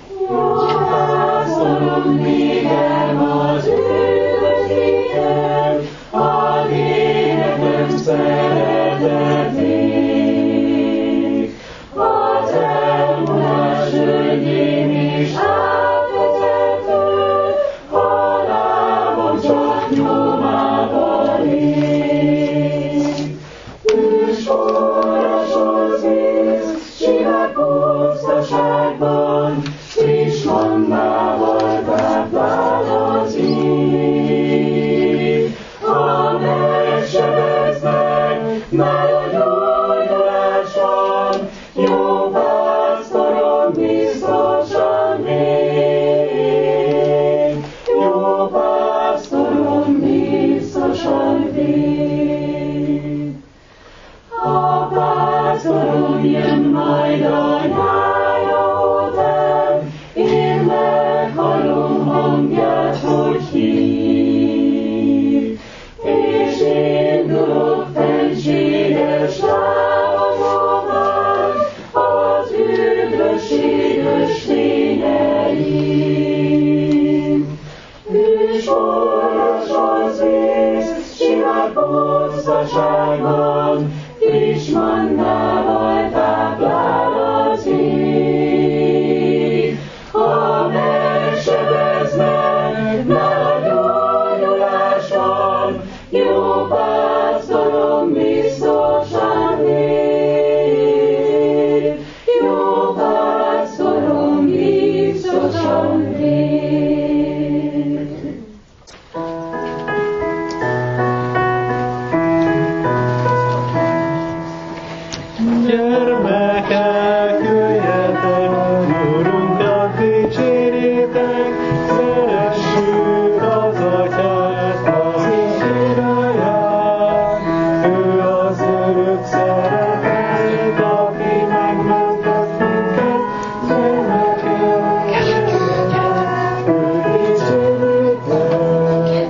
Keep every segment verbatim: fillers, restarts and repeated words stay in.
Pásztorom, mégem az üdvözítem, ad énekem szeretetét. Az elmúlás földjén is átvezető, halámon csak nyomában ég. Ősforras az víz, sivár pusztaságban, friss mannával táplál az ég. Ha megsebeznek, nála gyógyulás van, jó pásztorom biztosan véd. Jó pásztorom biztosan véd. A pásztorom jön majd a nyája után, én meghallom hangját, hogy hív. És indulok fenséges lábamon, az üdvösség ösvényeim. Ősforras az víz, sivár pusztaságban, friss mannával táplál az ég. Ha megsebeznek, nála gyógyulás van, jó pásztorom biztosan véd. Jó pásztorom biztosan véd. Gyermekek, jöjjetek, Úrunkat dicsérjétek, szeressük az Atyát, az Istenaját. Ő az örök szeretet, aki megmentett minket, gyermekek, őt dicsérjétek.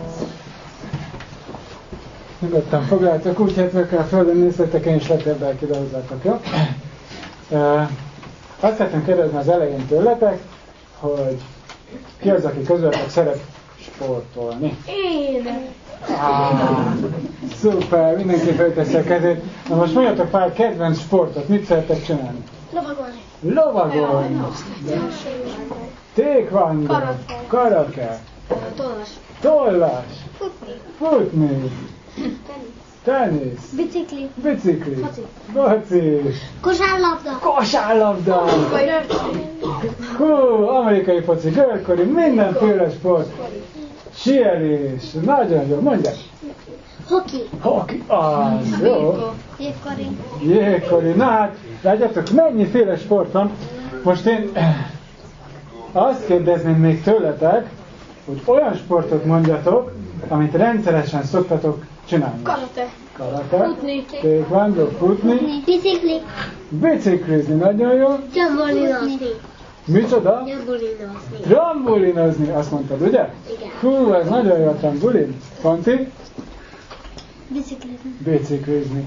Nyugodtan foglaltok, úgy hetve kell földön nézzetek, én is letérdel ide hozzátok, jó? Uh, azt szeretném kérdezni az elején tőletek, hogy ki az, aki közületek szeret sportolni? Én! Ah, szuper, mindenki felteszi a kezét. Na most mondjatok pár kedvenc sportot, mit szeretek csinálni? Lovagolni. Lovagolni, tékvandó, Karate. karate, Tollas. tollas, Futni. futni, tenisz, Bicikli. bicikli, Foci. foci, Kosárlabda. kosárlabda, hú, amerikai foci, görkori, mindenféle sport, síelés, nagyon jó, mondják. Hoki. Hoki, az jó. Jégkori. Jégkori, na hát, látjátok, mennyiféle sport van. Most én azt kérdezném még tőletek, hogy olyan sportot mondjatok, amit rendszeresen szoktatok csinálni. Karate. Karate, Futni. tékvandó, futni, Bicikli. biciklizni, nagyon jó. Trambolinozni. Micsoda? Trambolinozni. Trambolinozni, azt mondtad, ugye? Igen. Hú, ez nagyon jó a trambolin. Fanti? Biciklizni. Biciklizni.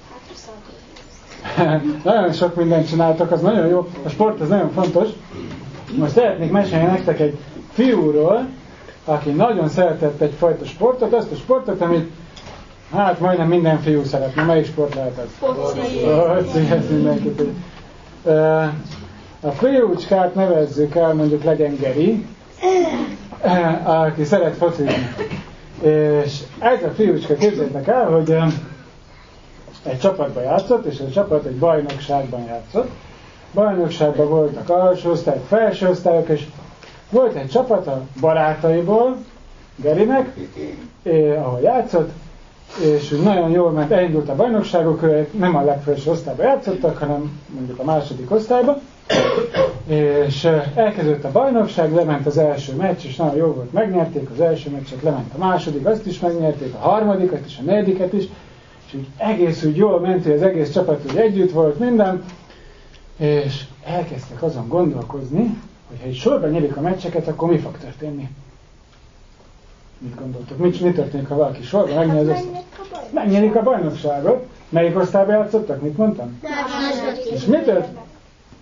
Nagyon sok mindent csináltok, az nagyon jó. A sport az nagyon fontos. Most szeretnék mesélni nektek egy fiúról, aki nagyon szeretett egyfajta sportot, azt a sportot, amit hát majdnem minden fiú szeretne. Melyik sport lehet ez? Foci. Foci, ez mindenki tudja. A fiúcskát nevezzük el, mondjuk legyen Geri, aki szeret focizni. És ez a fiúcska, képzeljétek el, hogy egy csapatban játszott, és a csapat egy bajnokságban játszott. Bajnokságban voltak alsó osztályok, felső osztályok, és volt egy csapat a barátaiból, Gerinek, eh, ahol játszott, és nagyon jól ment, elindult a bajnokságok, ők nem a legfelső osztályban játszottak, hanem mondjuk a második osztályban, és elkezdődött a bajnokság, lement az első meccs, és nagyon jó volt, megnyerték az első meccset, lement a második, azt is megnyerték, a harmadikat és a negyediket is, és úgy egész úgy jól ment, hogy az egész csapat úgy együtt volt, minden, és elkezdtek azon gondolkozni, hogy ha egy sorban nyerik a meccseket, akkor mi fog történni? Mit gondoltok? Mi, mi történik, ha valaki sorban megnyer az osztályt? Megnyerik a bajnokságot. Melyik osztályban játszottak? Mit mondtam? És mi történik?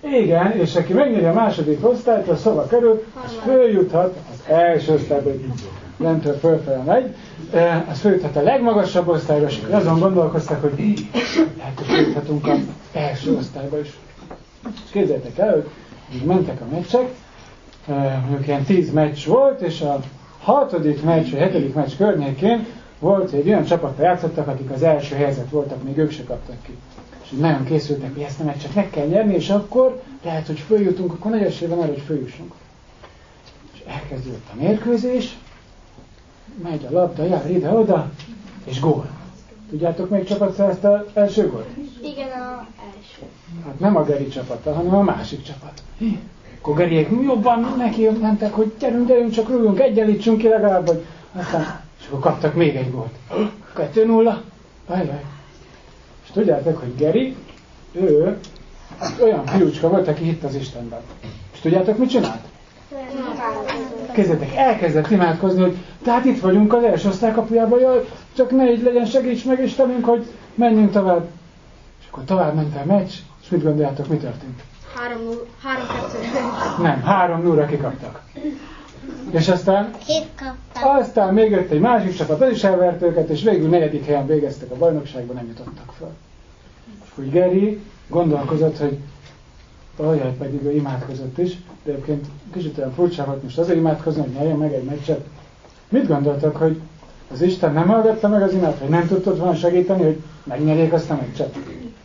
Igen, és aki megnyeri a második osztályt, a szóba kerül, az följuthat az első osztályba, lentől fölfele megy, az följuthat a legmagasabb osztályba, és azon gondolkoztak, hogy lehet, hogy följuthatunk az első osztályba is. És képzeljétek el, hogy mentek a meccsek, mondjuk ilyen tíz meccs volt, és a hatodik meccs, vagy hetedik meccs környékén volt, egy olyan csapattal játszottak, akik az első helyzet voltak, még ők se kaptak ki. És nagyon készültek, hogy ezt a meccset meg kell nyerni, és akkor lehet, hogy följutunk, akkor nagy esély van arra, hogy följussunk. És elkezdődött a mérkőzés, megy a labda, jár ide-oda, és gól. Tudjátok, melyik csapat szerezte az első gólt? Igen, a első. Hát nem a Geri csapata, hanem a másik csapat. Akkor Geriek jobban neki mentek, hogy gyerünk, gyerünk, csak rújjunk, egyenlítsünk ki legalább, vagy aztán, és akkor kaptak még egy gólt. kettő nulla. Ajjaj. És tudjátok, hogy Geri, ő olyan fiúcska volt, aki hitt az Istenben. És tudjátok, mit csinált? Kezdetek, elkezdett imádkozni, hogy tehát itt vagyunk az első osztálykapujában, jaj, csak ne így legyen, segíts meg Istenünk, hogy menjünk tovább. És akkor tovább ment a meccs, és mit gondoljátok, mi történt? Három kettő. Nem, három nullra kikaptak. És aztán, Két kaptam. aztán még jött egy másik csapat, az is elvert őket, és végül negyedik helyen végeztek a bajnokságban, nem jutottak fel. És hogy Geri gondolkozott, hogy ajaj, pedig ő imádkozott is, de egyébként kicsit olyan furcsa volt most azért imádkozni, hogy nyerjen meg egy meccset. Mit gondoltak, hogy az Isten nem hallgatta meg az imát, hogy nem tudtott volna segíteni, hogy megnyerjék azt a meccset?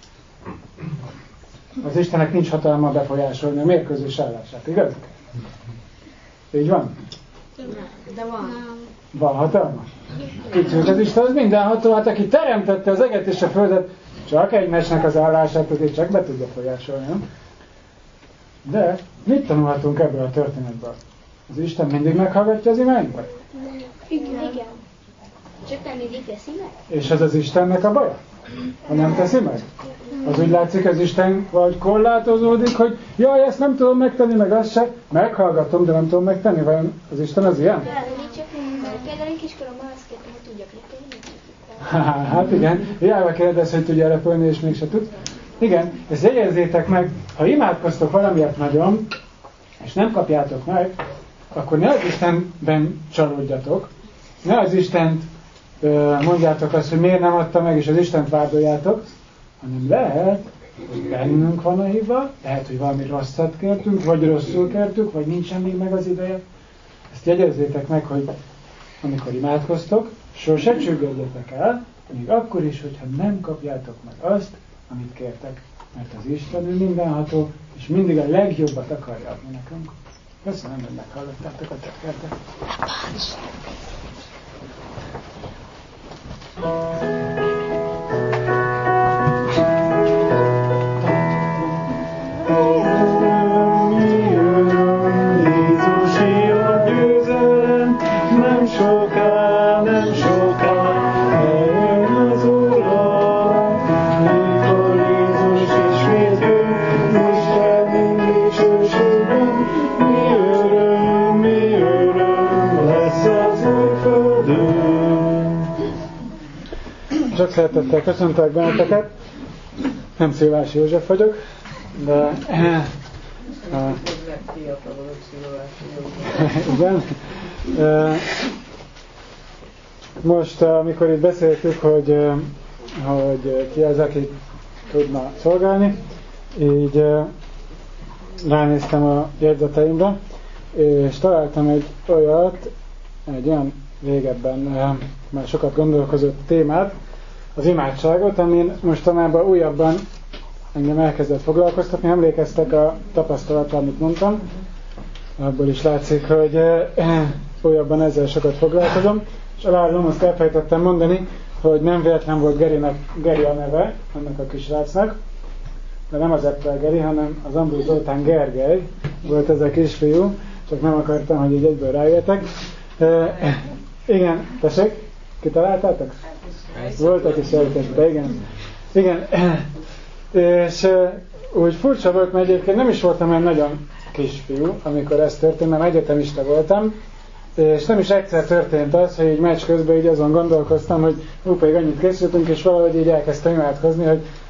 Az Istennek nincs hatalma befolyásolni a mérkőzés állását, igaz? Így van? De van. Van hatalma? Kicsit az Isten az mindenható, hát aki teremtette az eget és a földet, csak egy meccsnek az állását azért csak be tudja folyásolni, nem? De mit tanulhatunk ebből a történetből? Az Isten mindig meghallgatja az imáinkat? Igen. Igen. Csak nem mindig teszi meg. És ez az Istennek a baja? Ha nem teszi meg? Az úgy látszik, az Isten vagy korlátozódik, hogy jaj, ezt nem tudom megtenni, meg azt se. Meghallgatom, de nem tudom megtenni. Vajon az Isten az ilyen? Például én kiskoromban azt kértem, hogy tudjak repülni. Hát igen, hiába kérdez, hogy tudja repülni, és mégse tud. Igen, ezt jegyezzétek meg, ha imádkoztok valamiért nagyon, és nem kapjátok meg, akkor ne az Istenben csalódjatok, ne az Istent ö, mondjátok azt, hogy miért nem adta meg, és az Istent vádoljátok, hanem lehet, hogy bennünk van a hiba, lehet, hogy valami rosszat kértünk, vagy rosszul kértük, vagy nincsen még meg az ideje. Ezt jegyezzétek meg, hogy amikor imádkoztok, sose csüggedjetek el, még akkor is, hogyha nem kapjátok meg azt, amit kértek, mert az Isten ő mindenható, és mindig a legjobbat akarja adni nekünk. Köszönöm, hogy meghallottátok a tetkertet. Jézusi a győzelem, nem soká, nem soká, eljön az Uram. Mikor Jézus ismét jön, Isten mindig sőségben, mi öröm, mi öröm lesz az új földön. Sok szeretettel köszöntelek benneteket. Nem Szilvási József vagyok, de... Uh, igen. Uh, most, amikor itt beszéltük, hogy, uh, hogy ki az, aki tudna szolgálni, így uh, ránéztem a jegyzeteimbe, és találtam egy olyat, egy olyan régebben uh, már sokat gondolkozott témát, az imádságot, amin mostanában újabban engem elkezdett foglalkoztatni. Emlékeztek a tapasztalatra, amit mondtam? Abból is látszik, hogy eh, újabban ezzel sokat foglalkozom. És alállom, azt elfelejtettem mondani, hogy nem véletlen volt Gerinek, Geri a neve, annak a kisrácnak, de nem az Eppel Geri, hanem az Ambrus Zoltán Gergely volt ez a kisfiú, csak nem akartam, hogy így egyből rájöttek. Eh, igen, tessék, kitaláltátok? Volt, aki szeretette, igen. Igen, és úgy furcsa volt, mert egyébként nem is voltam olyan nagyon kisfiú, amikor ez történt, mert egyetemista voltam, és nem is egyszer történt az, hogy így meccs közben így azon gondolkoztam, hogy hú, pedig annyit készültünk, és valahogy így elkezdtem imádkozni, hogy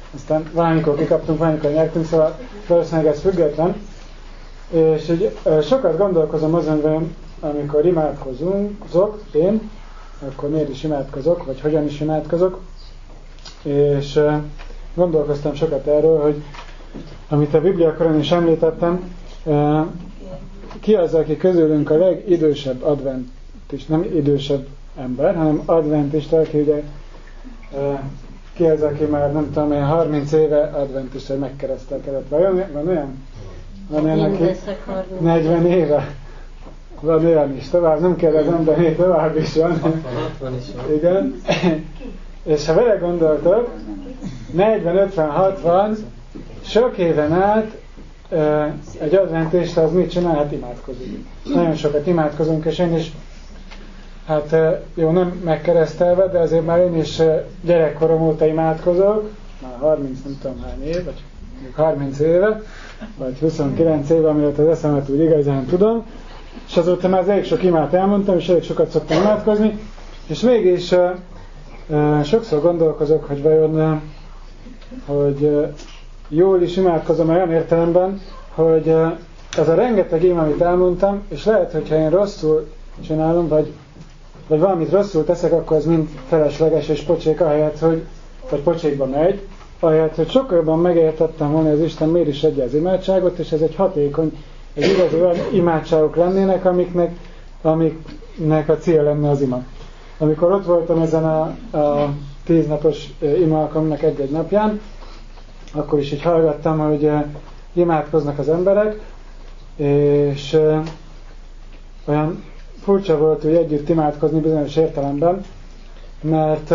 aztán valamikor kikaptunk, valamikor nyertünk, szóval valószínűleg ez független. És így sokat gondolkozom azon, hogy amikor imádkozunk, zok, én, akkor miért is imádkozok, vagy hogyan is imádkozok. És gondolkoztam sokat erről, hogy amit a Bibliakoron is említettem, ki az, aki közülünk a legidősebb adventista, nem idősebb ember, hanem adventista, aki ugye ki az, aki már nem tudom, én harminc éve adventista megkeresztelkedett. Vajon van olyan? Van olyan, aki negyven éve? Van olyan is, tovább nem kérdezem, de még tovább is van. hatvan is van. Igen. És ha vele gondoltok, negyven, ötven, hatvan, sok éven át egy adventista az mit csinál? Hát imádkozik. Nagyon sokat imádkozunk, és én is, hát jó, nem megkeresztelve, de azért már én is gyerekkorom óta imádkozok, már harminc nem tudom hány év, vagy harminc éve, vagy huszonkilenc éve, amióta az eszemet úgy igazán tudom, és azóta már elég sok imát elmondtam, és elég sokat szoktam imádkozni, és mégis uh, uh, sokszor gondolkozok, hogy vajon uh, hogy uh, jól is imádkozom olyan értelemben, hogy uh, ez a rengeteg ím, amit elmondtam, és lehet, hogyha én rosszul csinálom, vagy, vagy valamit rosszul teszek, akkor ez mind felesleges és pocsék, ahelyett, hogy, vagy pocsékba megy, ahelyett, hogy sokkal jobban megértettem volna, az Isten miért is adja az imádságot, és ez egy hatékony, egy igazi olyan imádságok lennének, amiknek, amiknek a cél lenne az ima. Amikor ott voltam ezen a, a tíznapos ima alkalomnak egy-egy napján, akkor is így hallgattam, hogy imádkoznak az emberek, és olyan furcsa volt, hogy együtt imádkozni bizonyos értelemben, mert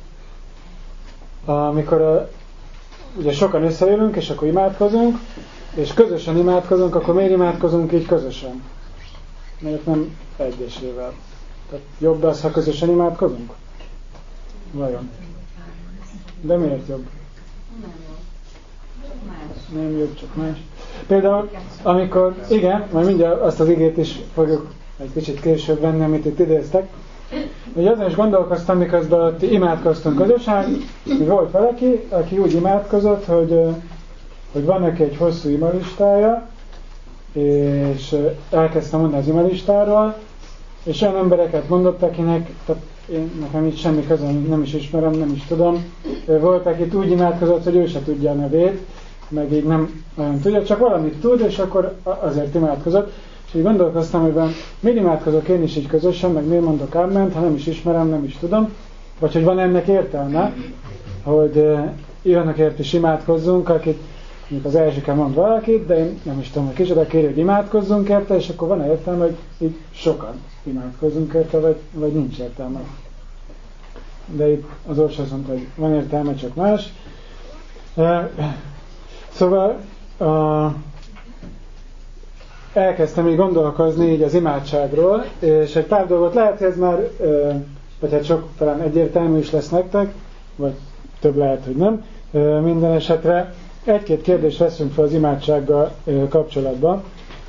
amikor ugye sokan összejövünk, és akkor imádkozunk, és közösen imádkozunk, akkor miért imádkozunk így közösen? Miért nem egyesével? Tehát jobb az, ha közösen imádkozunk? Vajon? De miért jobb? Nem jobb, csak más. Például, amikor, igen, majd mindjárt azt az igét is fogjuk egy kicsit később venni, amit itt idéztek, hogy azon is gondolkoztam, miközben ott imádkoztunk közösen, hogy volt valaki, aki úgy imádkozott, hogy, hogy van neki egy hosszú imalistája, és elkezdtem mondani az imalistáról, és olyan embereket mondott, akinek, tehát én, nekem itt semmi közöm, nem is ismerem, nem is tudom. Volt, akit úgy imádkozott, hogy ő se tudja a nevét, meg így nem olyan tudja, csak valamit tud, és akkor azért imádkozott. És így gondolkoztam, hogy van, miért imádkozok én is így közösen, meg miért mondok áment, ha nem is ismerem, nem is tudom. Vagy hogy van ennek értelme, hogy ilyenekért is imádkozzunk, akit mondjuk az elsőkkel mond valakit, de én nem is tudom, hogy kicsoda kéri, hogy imádkozzunk érte, és akkor van értelme, hogy így sokan imádkozzunk érte, vagy, vagy nincs értelme. De itt az Orsa azt mondta, hogy van értelme, csak más. Szóval a, elkezdtem így gondolkozni így az imádságról, és egy pár dolgot lehet, hogy ez már, vagy hát sok talán egyértelmű is lesz nektek, vagy több lehet, hogy nem. Minden esetre egy-két kérdést veszünk fel az imádsággal kapcsolatban.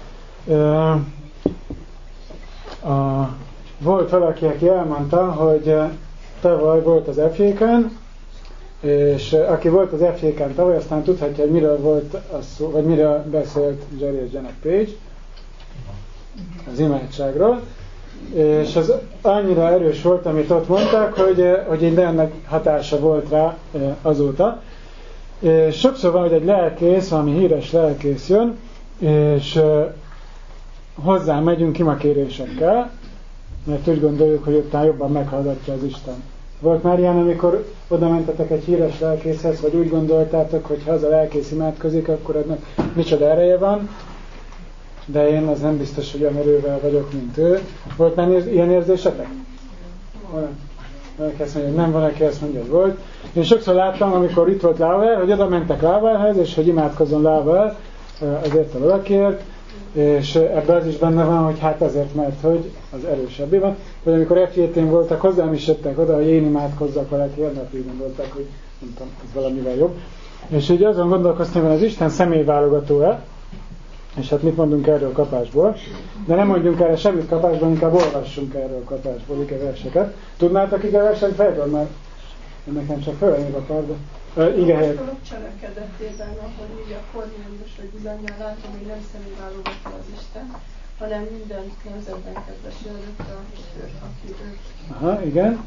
A, volt valaki, aki elmondta, hogy tavaly volt az ef jé-ken, és aki volt az ef jé-ken tavaly, aztán tudhatja, hogy miről volt az szó, vagy miről beszélt Jerry és Janet Page az imádságról. És az annyira erős volt, amit ott mondták, hogy, hogy egy ennek hatása volt rá azóta. És sokszor van, hogy egy lelkész, valami híres lelkész jön, és hozzá megyünk imakérésekkel, mert úgy gondoljuk, hogy ott jobban meghallgatja az Isten. Volt már ilyen, amikor oda mentetek egy híres lelkészhez, vagy úgy gondoltátok, hogy ha az a lelkész imádkozik, akkor annak micsoda ereje van, de én az nem biztos, hogy olyan erővel vagyok, mint ő. Volt már ilyen érzésetek? Valaki azt mondja, hogy nem, van, aki azt mondja, hogy volt. Én sokszor láttam, amikor itt volt Lável, hogy oda mentek Lávelhez, és hogy imádkozzon Lável azért a valakiért, és ebben az is benne van, hogy hát azért, mert hogy az erősebbé van. Vagy amikor ef jé-n voltak, hozzám is jöttek oda, hogy én imádkozzak valakiért, mert úgy gondolták, hogy nem tudom, ez valamivel jobb. És így azon gondolkoztam, hogy az Isten személyválogató-e, és hát mit mondunk erről kapásból, de nem mondjunk erre semmit kapásból, inkább olvassunk erről kapásból ige verseket. Tudnátok ige verset fejből? Mert nekem csak fölvenni a pár, de Uh, igen, helyett. A cselekedetében, ahogy így a Kornélius, hogy bizonnyal látom, hogy nem személyválogató az Isten, hanem minden nemzetben kedvesülött, aki őt. Aha, igen.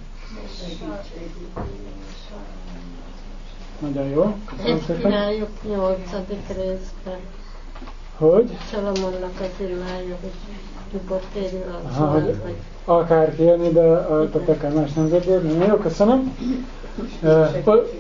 Nagyon jó. Köszönöm Ezt szépen. csináljuk nyolcadik részben. Hogy? Salamonnak az imája, hogy nyugodt érül az Aha, hogy hogy akár kijönni, de a akár más nemzetből. Nagyon jó, köszönöm. Uh,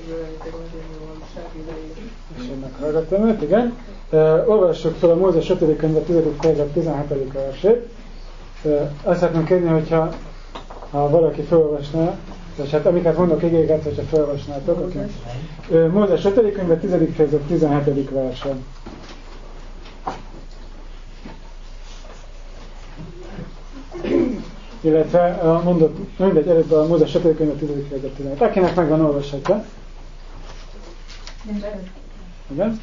és ennek hallgattam őt, igen. Uh, olvassuk fel a Mózes ötödik könyve tizedik fejezet tizenhetedik versét. Uh, azt szeretném kérni, hogyha ha valaki felolvasná, és hát amiket mondok igéket, hogyha felolvasnátok, akkor... Uh, Mózes ötödik könyve tizedik fejezet tizenhetedik verset. Illetve a mondott, mindegy, előtt a Mózes ötödik könyve tizedik fejezet tizenhetedik. Akinek megvan, olvashatja. Igen?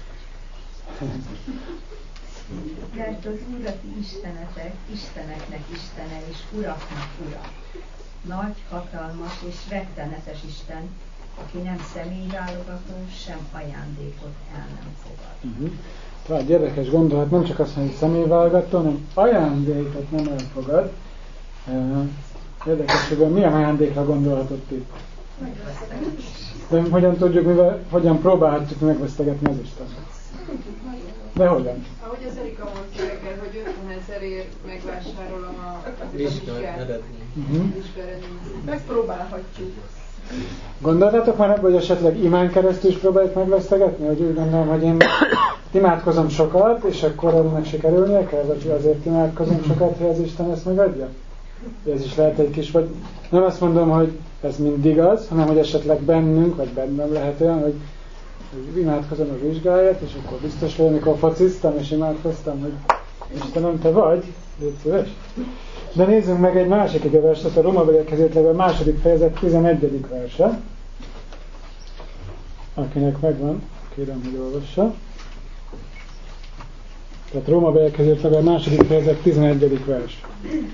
Mert az Úr a ti istenetek, isteneknek istene és uraknak ura. Nagy, hatalmas és rettenetes Isten, aki nem személyválogató, sem ajándékot el nem fogad. Uh-huh. Tehát érdekes gondolat, nem csak azt mondja, hogy személyválogató, hanem ajándékot nem elfogad. Uh, érdekes, hogy milyen ajándékra gondolhatott itt. De hogyan tudjuk, mivel, hogyan próbálhatjuk megvesztegetni az Istent? De hogyan? Ahogy az Erika mondta reggel, hogy ötvenezerért megvásárolom a vizsgát. Uh-huh. Megpróbálhatjuk. Gondoltátok már, hogy esetleg imán keresztül is próbáljuk megvesztegetni? Hogy úgy gondolom, hogy én imádkozom sokat, és akkor ennek sikerülnie kell? Vagy azért imádkozom sokat, hogy az Isten ezt megadja? Ez is lehet egy kis, vagy nem azt mondom, hogy ez mindig az, hanem hogy esetleg bennünk, vagy bennem lehet olyan, hogy, hogy imádkozom a vizsgáját, és akkor biztos vagy, amikor fociztam, és imádkoztam, hogy Istenem, te vagy, légy szíves. De nézzünk meg egy másik igeverset, a Rómabeliekhez írt levél második fejezet tizenegyedik verse. Akinek megvan, kérem, hogy olvassa. Tehát Rómabeliekhez írt levél második fejezet tizenegyedik vers.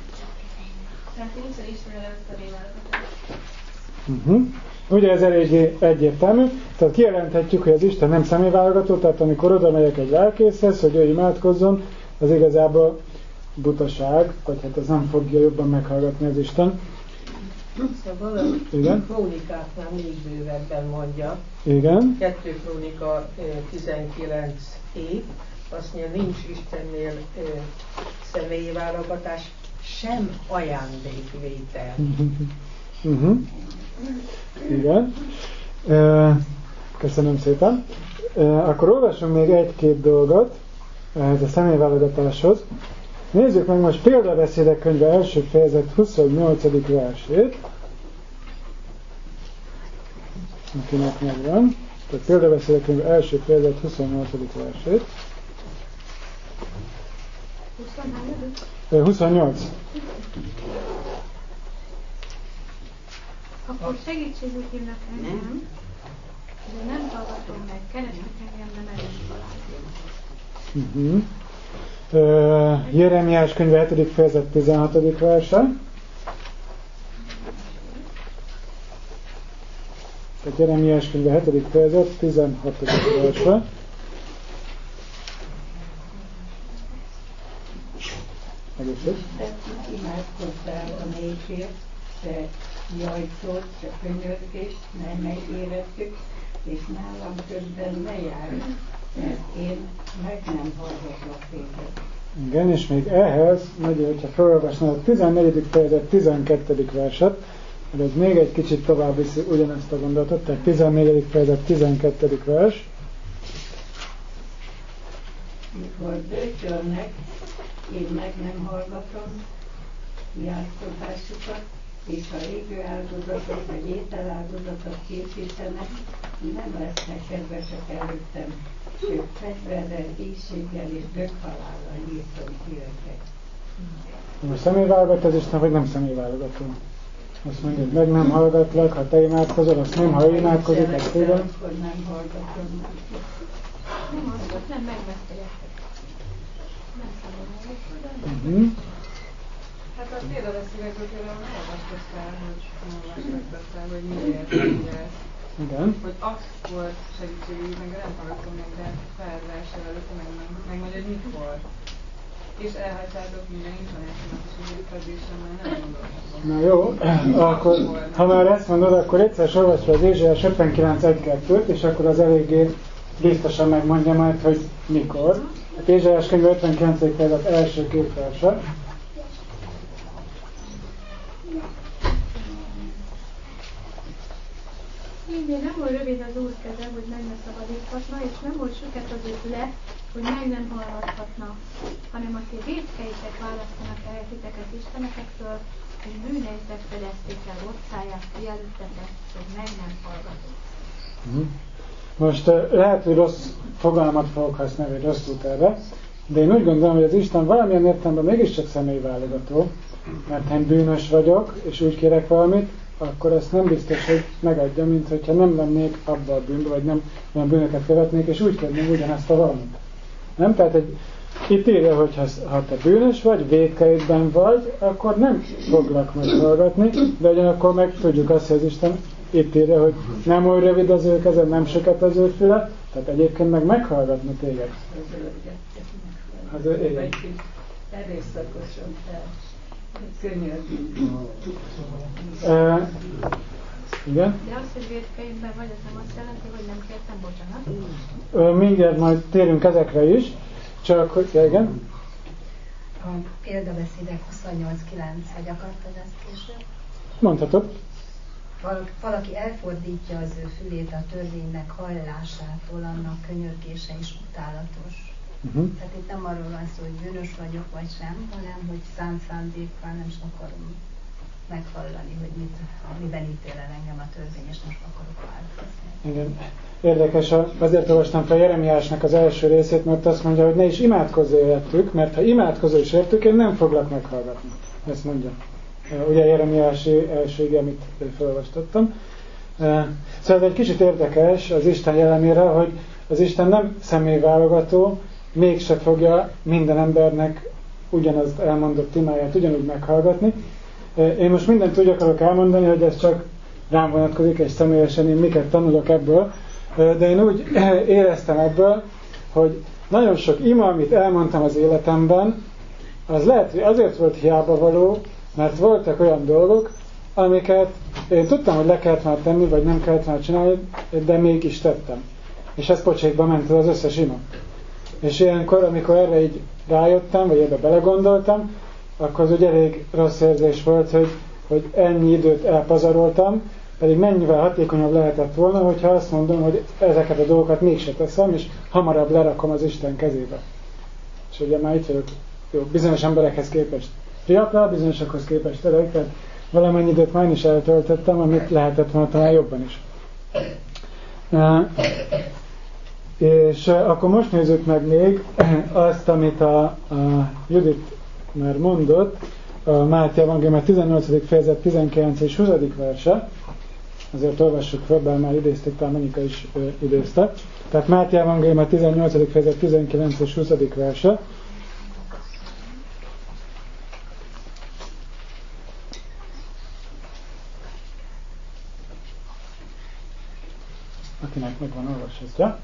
Uh-huh. Ugye ez eléggé egyértelmű, tehát kijelenthetjük, hogy az Isten nem személyválogató, tehát amikor oda megyek egy lelkészhez, hogy ő imádkozzon, az igazából butaság, vagy hát ez nem fogja jobban meghallgatni az Isten. Szóval a krónikáknál még bővebben mondja. Igen. kettő Krónika tizenkilenc hét, azt mondja, nincs Istennél személyi válogatás, sem ajándékvétel. Uh-huh. Igen. Köszönöm szépen. Akkor olvassunk még egy-két dolgot ehhez a személyválogatáshoz. Nézzük meg most Példabeszédek könyve első fejezet huszonnyolcadik versét. Akinek megvan. Tehát Példabeszédek könyve első fejezet huszonnyolcadik versét. huszonnyolc. Akkor segítségül hívnak engem, de nem hallgatom meg, keresnek engem, de nem is találom. Uh-huh. Uh, Jeremiás könyve hetedik fejezet tizenhatodik verse. Tehát Jeremiás könyve hetedik fejezet tizenhatodik verse. Egészség. Imádkozzál a népért, te jajtsod, te könyörgést, ne megérettük, és nálam közben ne járj, mert én meg nem hallgatlak téged. Igen, és még ehhez, nagy, hogyha felolvasnál a tizennegyedik fejezet tizenkettedik verset, mert ez még egy kicsit tovább viszi ugyanezt a gondolatot, tehát tizennegyedik fejezet tizenkettedik vers. Mikor bőtölnek, én meg nem hallgatom járkodásukat, és ha égő áldozatot vagy ételáldozatot készítenek, nem lesznek kedvesek előttem, sőt fegyverrel, éhséggel és döghalállal nyírtom ki őket. Most személyválogató az Isten, vagy nem személyválogató? Azt mondja, hogy meg nem hallgatlak, ha te imádkozol, azt nem, ha ő imádkozik, azt téged. Akkor nem hallgatom. Nem hallgatok, nem megvesztegettek. Nem szabad. Uh-huh. Hát a példabeszédekből például nem olvastottál, hogy nem olvastottál, hogy miért, miért. Igen. Hogy akkor segítségül meg nem hallgatom meg, de felversel előtte meg, megmondja, hogy mikor. És elhagytátok minden intonációnak is az érkezésem, mert nem gondolhatom. Na jó, akkor ha már ezt mondod, akkor egyszer olvasva az Ézsaiás ötvenkilenc egy kettőt, és akkor az eléggé biztosan megmondja majd, hogy mikor. A Ézsaiás könyv ötvenkilencedik fejezet első két verse. Így nem volt rövid az Úr keze, hogy meg ne szabadíthatna, és nem volt süket az ő füle, hogy meg nem hallgathatna, hanem a ti vétkeitek választanak el titeket istenekektől, és bűneitek fedezték el orcáját ti előttetek, hogy meg nem hallgatott. Most lehet, hogy rossz fogalmat fogok használni, vagy rossz út erre, de én úgy gondolom, hogy az Isten valamilyen értelemben mégiscsak személyválogató, mert ha én bűnös vagyok, és úgy kérek valamit, akkor ezt nem biztos, hogy megadja, mint hogyha nem lennék abba a bűnbe, vagy nem olyan bűnöket követnék, és úgy kérnék ugyanezt a valamit. Nem? Tehát egy, itt írja, hogy ha, ha te bűnös vagy, vétkeidben vagy, akkor nem foglak meghallgatni, de ugyanakkor meg tudjuk azt, hogy az Isten itt írja, hogy nem olyan rövid az ő keze, nem sokat az ő füle, tehát egyébként meg meghallgatni téged. Az ő igen. Erőszakosan fel. Könyörgünk. Uh, igen? De az, hogy vétkeimben vagy, az nem azt jelenti, hogy nem kértem bocsánat? Uh, mindjárt majd térünk ezekre is, csak hogy, ja, igen? A példabeszédek huszonnyolc kilenc, hogy akartad ezt később? Mondhatod. Val- valaki elfordítja az ő fülét a törvénynek hallásától, annak könyörgése is utálatos. Uh-huh. Tehát itt nem arról van szó, hogy bűnös vagyok vagy sem, hanem hogy szánt szándékkal nem is akarom meghallani, hogy mit, miben ítél el engem a törvény, és most akarok változni. Igen. Érdekes, azért olvastam fel Jeremiásnak az első részét, mert azt mondja, hogy ne is imádkozzél értük, mert ha imádkozol is értük, én nem foglak meghallgatni. Ezt mondja. Ugye Jeremiási első, amit felolvastattam. Szóval ez egy kicsit érdekes az Isten jellemére, hogy az Isten nem személyválogató, mégse fogja minden embernek ugyanazt elmondott imáját ugyanúgy meghallgatni. Én most mindent úgy akarok elmondani, hogy ez csak rám vonatkozik, és személyesen én miket tanulok ebből, de én úgy éreztem ebből, hogy nagyon sok ima, amit elmondtam az életemben, az lehet, hogy azért volt hiába való, mert voltak olyan dolgok, amiket én tudtam, hogy le kellett már tenni, vagy nem kellett már csinálni, de mégis tettem. És ez pocsékba ment az összes ima. És ilyenkor, amikor erre így rájöttem, vagy ebbe belegondoltam, akkor az úgy elég rossz érzés volt, hogy, hogy ennyi időt elpazaroltam, pedig mennyivel hatékonyabb lehetett volna, hogyha azt mondom, hogy ezeket a dolgokat mégse teszem, és hamarabb lerakom az Isten kezébe. És ugye már itt vagyok, jó, bizonyos emberekhez képest fiatal, bizonyosokhoz képest öreg, tehát valamennyi időt már is eltöltöttem, amit lehetett volna talán jobban is. Uh, és uh, akkor most nézzük meg még azt, amit a, a Judit már mondott, a Máté evangélium tizennyolcadik fejezet tizenkilenc és huszadik verse. Azért olvassuk fel, bár már idézték, talán Monika is uh, idézte. Tehát Máté evangélium tizennyolcadik fejezet tizenkilenc és huszadik verse. Akinek megvan, olvashatja.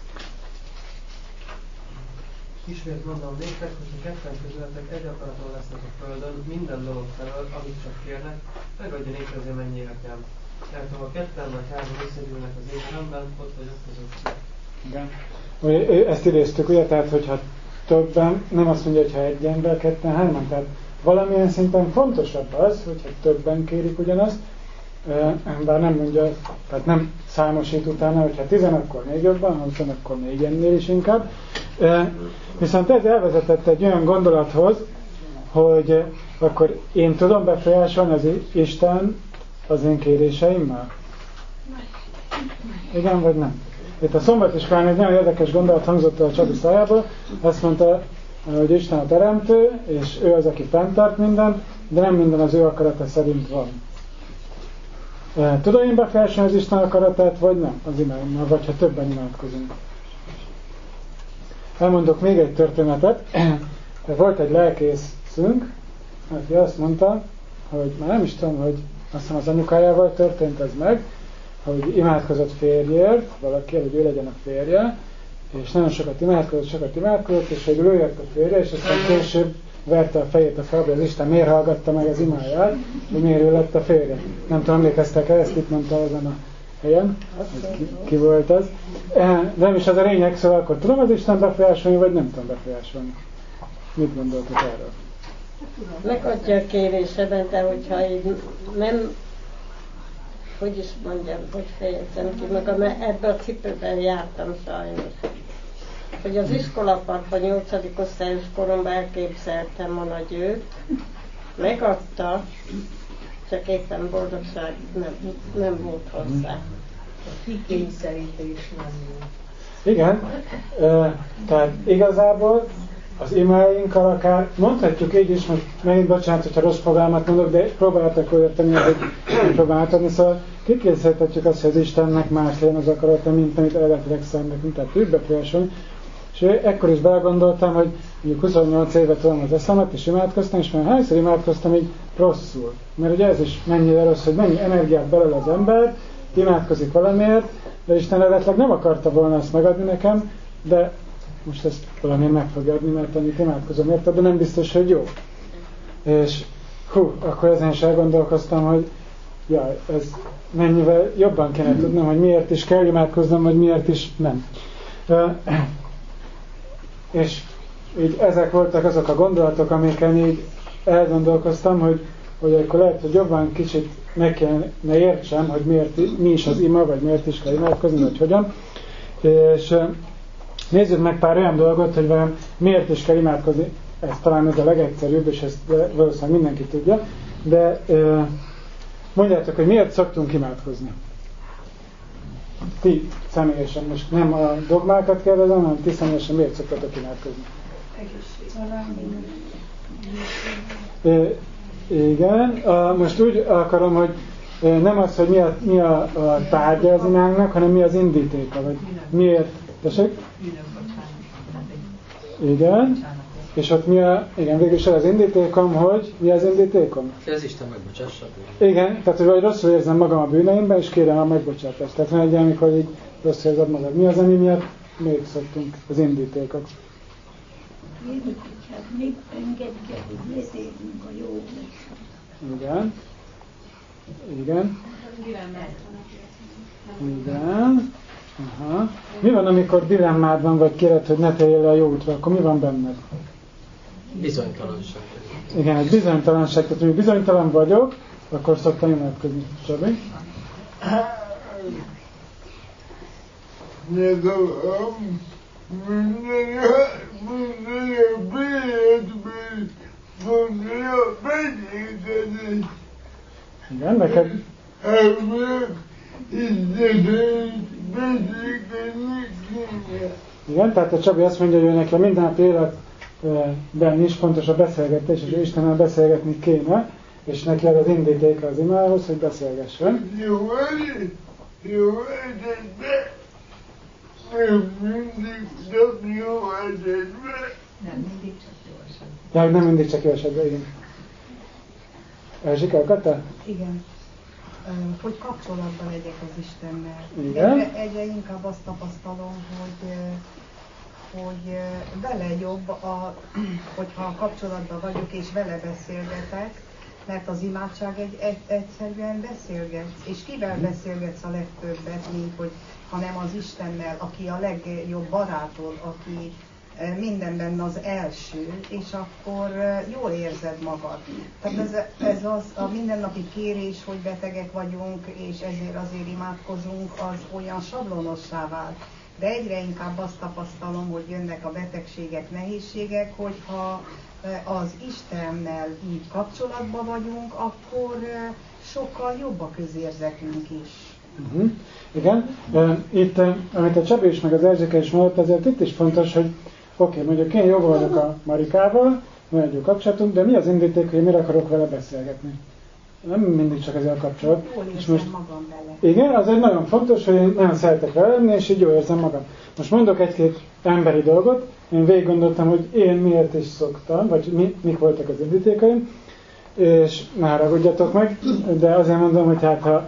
Ismét mondom néktek, hogy a ketten közületek egy akaraton lesznek a földön, minden dolog felől, amit csak kérnek, megadja néktek az mennyi nekem. Mert ha a ketten vagy hárman összegyűlnek az én nemben, ott vagyok közöttük. Igen. Ezt idéztük, ugye, tehát hogyha többen, nem azt mondja, hogy ha egy ember, ketten, hárman, tehát valamilyen szinten fontosabb az, hogyha többen kérik ugyanazt, bár nem mondja, tehát nem számosít utána, hogyha tizen, akkor még jobban, ha húsz, akkor még ennél is inkább. Viszont ez elvezetett egy olyan gondolathoz, hogy akkor én tudom befolyásolni az Isten az én kéréseimmel? Igen, vagy nem? Itt a szombatiskolán egy nagyon érdekes gondolat hangzott a Csabi szájából. Azt mondta, hogy Isten a teremtő, és ő az, aki fenntart mindent, de nem minden az ő akarata szerint van. Tudom én befolyásolni az Isten akaratát, vagy nem az imáimmal, vagy ha többen imádkozunk. Elmondok még egy történetet. Volt egy lelkészünk, aki azt mondta, hogy már nem is tudom, hogy azt hiszem az anyukájával történt ez meg, hogy imádkozott férjért, valaki, hogy ő legyen a férje, és nagyon sokat imádkozott, sokat imádkozott, és hogy ő jött a férje, és aztán később verte a fejét a falba, az Isten miért hallgatta meg az imáját, hogy miért ő lett a férje. Nem tudom, emlékeztek el, ezt itt mondta ezen a helyen, ki, ki volt az. De nem is az a lényeg, szóval akkor tudom az Isten befolyásolni, vagy nem tudom befolyásolni. Mit gondoltok erről? Megadja a kéréseben, de hogyha így nem, hogy is mondjam, hogy fejezzem ki magam, mert ebben a cipőben jártam sajnos. Hogy az iskolaparkban nyolcadik osztályos koromban elképzeltem a nagy őt, megadta, csak éppen boldogság nem, nem volt hozzá. A kikényszerítés nem jó. Igen, e, tehát igazából az imáinkkal akár, mondhatjuk így is, most megint bocsánat, hogyha rossz fogalmat mondok, de próbáltak érteni, hogy próbáltak adni, szóval kikényszeríthetjük azt, hogy az Istennek más legyen az akarata, mint amit eredetileg szándékunk, tehát őt befolyásolni. És ekkor is belgondoltam, hogy mondjuk huszonnyolc éve tudom az eszemet, és imádkoztam, és már hányszor imádkoztam így rosszul. Mert ugye ez is mennyire rossz, hogy mennyi energiát belel az ember, imádkozik valamiért, de Isten eredetileg nem akarta volna ezt megadni nekem, de most ezt valamiért meg fogja adni, mert annyit imádkozom érted, de nem biztos, hogy jó. És hú, akkor ezen is elgondolkoztam, hogy jaj, ez mennyivel jobban kéne tudnom, hogy miért is kell imádkoznom, vagy miért is nem. És így ezek voltak azok a gondolatok, amiken így elgondolkoztam, hogy, hogy akkor lehet, hogy jobban kicsit meg kellene értsem, hogy miért, mi is az ima, vagy miért is kell imádkozni, vagy hogyan. És nézzük meg pár olyan dolgot, hogy vajon miért is kell imádkozni. Ez talán ez a legegyszerűbb, és ezt valószínűleg mindenki tudja. De mondjátok, hogy miért szoktunk imádkozni? Ti személyesen, most nem a dogmákat kérdezem, hanem ti személyesen miért szoktatok imádkozni? Egészség. Igen, a, most úgy akarom, hogy nem az, hogy mi a, mi a, a tárgya az imánknak, hanem mi az indítéka, vagy miért. Tessék? Igen. És ott mi a, igen, végülis az indítékom, hogy mi az indítékom? Hogy az Isten megbocsássa. Igen, tehát hogy rosszul érzem magam a bűneimben, és kérem a megbocsátást. Tehát van egy ilyen, amikor így rosszul érzed magad. Mi az, ami miatt még szoktunk az indítékot? Még engedje, hogy létezünk a jó. Igen. Igen. Igen. Aha. Mi van, amikor dilemmád van, vagy kéred, hogy ne térjél le a jó útra, akkor mi van benned? Bizonytalanság. Igen, egy bizonytalanság, tehát hogy bizonytalan vagyok, akkor szoktam imádkozni. Csabi? Igen, neked? Igen, tehát a Csabi azt mondja, hogy ő neki a mindennapi életben is fontos a beszélgetés, és Istennel beszélgetni kéne, és neki az az indítéka az imához, hogy beszélgessen. Jó, jó, de nem mindig csak jó esetben. Nem mindig csak jó esetben. Ja, nem mindig csak jó esetben, igen. Erzsika, akartál? Igen. Hogy kapcsolatban legyek az Istennel. Igen. Egyre, egyre inkább azt tapasztalom, hogy, hogy vele jobb, a, hogyha kapcsolatban vagyok és vele beszélgetek, mert az imádság egy, egy, egyszerűen beszélgetsz. És kivel beszélgetsz a legtöbbet, mint hogy, hanem az Istennel, aki a legjobb barátod, aki mindenben az első, és akkor jól érzed magad. Tehát ez, ez az a mindennapi kérés, hogy betegek vagyunk, és ezért azért imádkozunk, az olyan sablonossá vált. De egyre inkább azt tapasztalom, hogy jönnek a betegségek, nehézségek, hogyha az Istennel így kapcsolatban vagyunk, akkor sokkal jobb a közérzetünk is. Uh-huh. Igen. Itt, amit a Csabi is, meg az Erzsika is mondott, azért itt is fontos, hogy oké, okay, mondjuk én jó vagyok a Marikával, van egy jó kapcsolatunk, de mi az indíték, hogy miért akarok vele beszélgetni? Nem mindig csak ezzel a kapcsolat. Jól és érzem most, magam vele. igen, az egy nagyon fontos, hogy én nagyon szeretek vele lenni, és így jól érzem magam. Most mondok egy-két emberi dolgot, én végig gondoltam, hogy én miért is szoktam, vagy mi, mik voltak az indítékaim, és ne haragudjatok meg, de azért mondom, hogy hát ha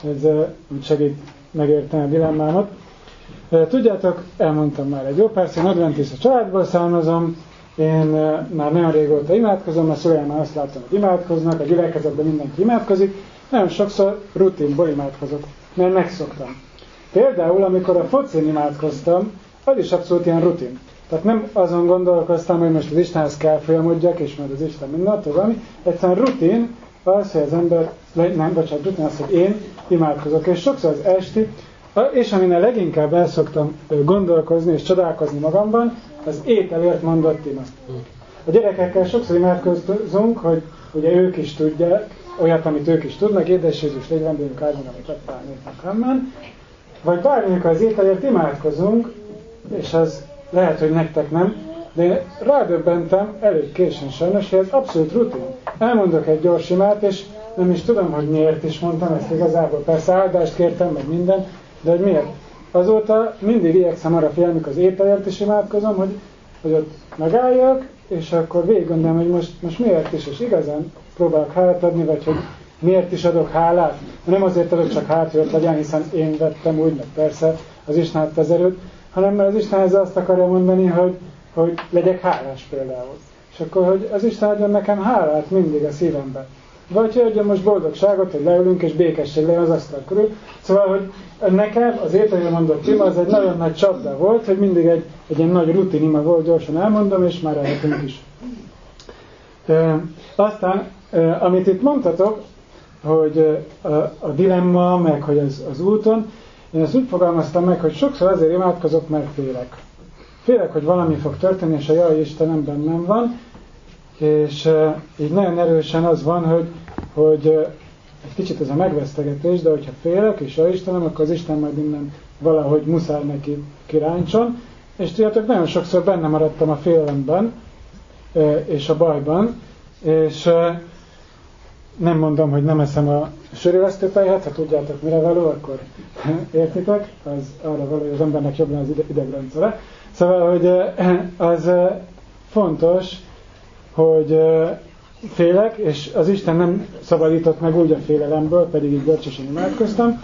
ez úgy segít megérteni a dilemmámat. Tudjátok, elmondtam már egy jó persze, én adventista családból származom, én már nagyon régóta imádkozom, a szüleim már azt látom, hogy imádkoznak, a gyülekezetben mindenki imádkozik, nagyon sokszor rutinból imádkozok, mert megszoktam. Például, amikor a focin imádkoztam, az is abszolút ilyen rutin. Tehát nem azon gondolkoztam, hogy most az Istenhez kell folyamodjak, és majd az Isten mindentől valami. Egyszerűen rutin az, hogy az ember, nem, bocsánat, rutin az, hogy én imádkozok. És sokszor az esti, és amin leginkább el szoktam gondolkozni és csodálkozni magamban, az ételért mondott ima. A gyerekekkel sokszor imádkozunk, hogy ugye ők is tudják, olyat, amit ők is tudnak, édes Jézus, légy vendégünk áldjon, amit adtál néknek, amen. Vagy bármikor az ételért imádkozunk, és az lehet, hogy nektek nem, de én rádöbbentem elég későn sajnos, hogy ez abszolút rutin. Elmondok egy gyors imát, és nem is tudom, hogy miért is mondtam ezt igazából. Persze áldást kértem, meg minden, de hogy miért? Azóta mindig igyekszem arra figyelni, amikor az ételért is imádkozom, hogy, hogy ott megálljak, és akkor végig gondolom, hogy most, most miért is, és igazán próbálok hálát adni, vagy hogy miért is adok hálát. Nem azért adok csak hálát, hogy ott legyen, hiszen én vettem úgy, meg persze az Isten adta az erőt, hanem mert az Isten ezzel azt akarja mondani, hogy, hogy legyek hálás például. És akkor, hogy az Isten adjon nekem hálát mindig a szívemben. Vagy hogy adjon most boldogságot, hogy leülünk és békesség legyen az asztal körül. Szóval, hogy nekem az ételről mondott ima, az egy nagyon nagy csapda volt, hogy mindig egy, egy ilyen nagy rutin ima volt, gyorsan elmondom, és már elhetünk is. E, aztán, e, amit itt mondtatok, hogy a, a dilemma, meg hogy az, az úton, én ezt úgy fogalmaztam meg, hogy sokszor azért imádkozok, mert félek. Félek, hogy valami fog történni, és a jaj Istenem bennem van, és e, így nagyon erősen az van, hogy, hogy e, egy kicsit ez a megvesztegetés, de hogyha félek, és jaj Istenem, akkor az Isten majd innen valahogy muszáj neki kiráncson, és tudjátok, nagyon sokszor benne maradtam a félelemben, e, és a bajban, és e, nem mondom, hogy nem eszem a sörélesztőtejhet, ha tudjátok mire való, akkor értitek, az arra való, hogy az embernek jobb lenne az idegrendszere. Szóval, hogy az fontos, hogy félek, és az Isten nem szabadított meg úgy a félelemből, pedig így bölcsösen imádkoztam,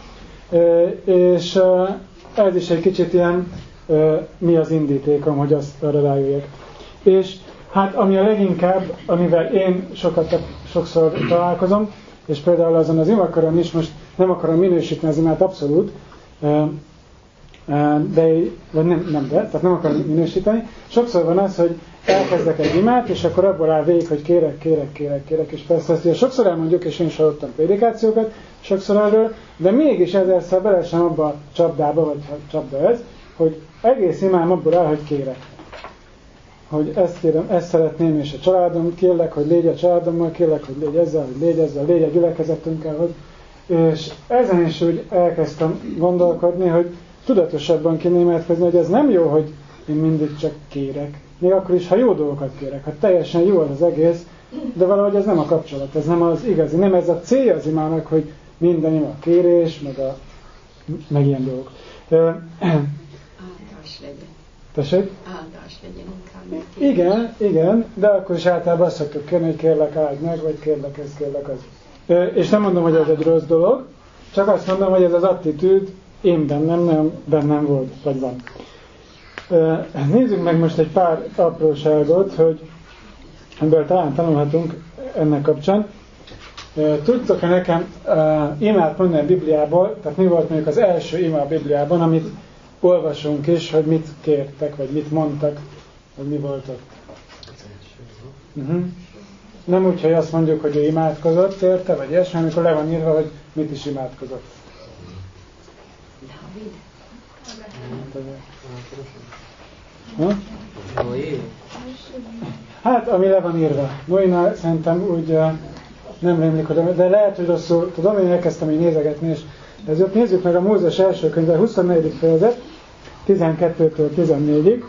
és ez is egy kicsit ilyen, mi az indítékom, hogy azt arra rájöjjek. És hát ami a leginkább, amivel én sokat, sokszor találkozom, és például azon az imakaron is, most nem akarom minősíteni az imát abszolút, de, vagy nem, nem de, tehát nem akarom minősíteni. Sokszor van az, hogy elkezdek egy imát, és akkor abból áll végig, hogy kérek, kérek, kérek, kérek, és persze ezt ugye sokszor elmondjuk, és én is hallottam prédikációkat, sokszor erről, de mégis ezerszer belesem abba a csapdába, vagy csapda ez, hogy egész imám abból áll, hogy kérek. Hogy ezt kérem, ezt szeretném, és a családom, kérlek, hogy légy a családommal, kérlek, hogy légy ezzel, hogy légy ezzel, légy a gyülekezetünkkel, hogy... És ezen is úgy elkezdtem gondolkodni, hogy tudatosabban kéne imádkozni, hogy ez nem jó, hogy én mindig csak kérek. Még akkor is, ha jó dolgokat kérek, ha teljesen jó az, az egész, de valahogy ez nem a kapcsolat, ez nem az igazi, nem ez a célja az imának, hogy minden ima a kérés, meg, a, meg ilyen dolgok. Áldás legyen. Tessék? Áldás legyen inkább. Igen, igen, de akkor is általában azt szoktuk kérni, hogy kérlek áld meg, vagy kérlek ez, kérlek az. És nem mondom, hogy ez egy rossz dolog, csak azt mondom, hogy ez az attitűd én bennem, nem bennem volt, vagy van. Nézzük meg most egy pár apróságot, hogy ebből talán tanulhatunk ennek kapcsán. Tudtok-e nekem imát mondani a Bibliából, tehát mi volt mondjuk az első ima a Bibliában, amit olvasunk is, hogy mit kértek, vagy mit mondtak, vagy mi volt ott. Uh-huh. Nem úgy, hogy azt mondjuk, hogy ő imádkozott érte, vagy ilyesmi, amikor le van írva, hogy mit is imádkozott. Ha? Hát, ami le van írva. Noénál szerintem úgy uh, nem rémlik, de lehet, hogy rosszul tudom, én elkezdtem így nézegetni, és ezért nézzük meg a Mózes első könyve, huszonnegyedik fejezet, tizenkettőtől tizennégyig,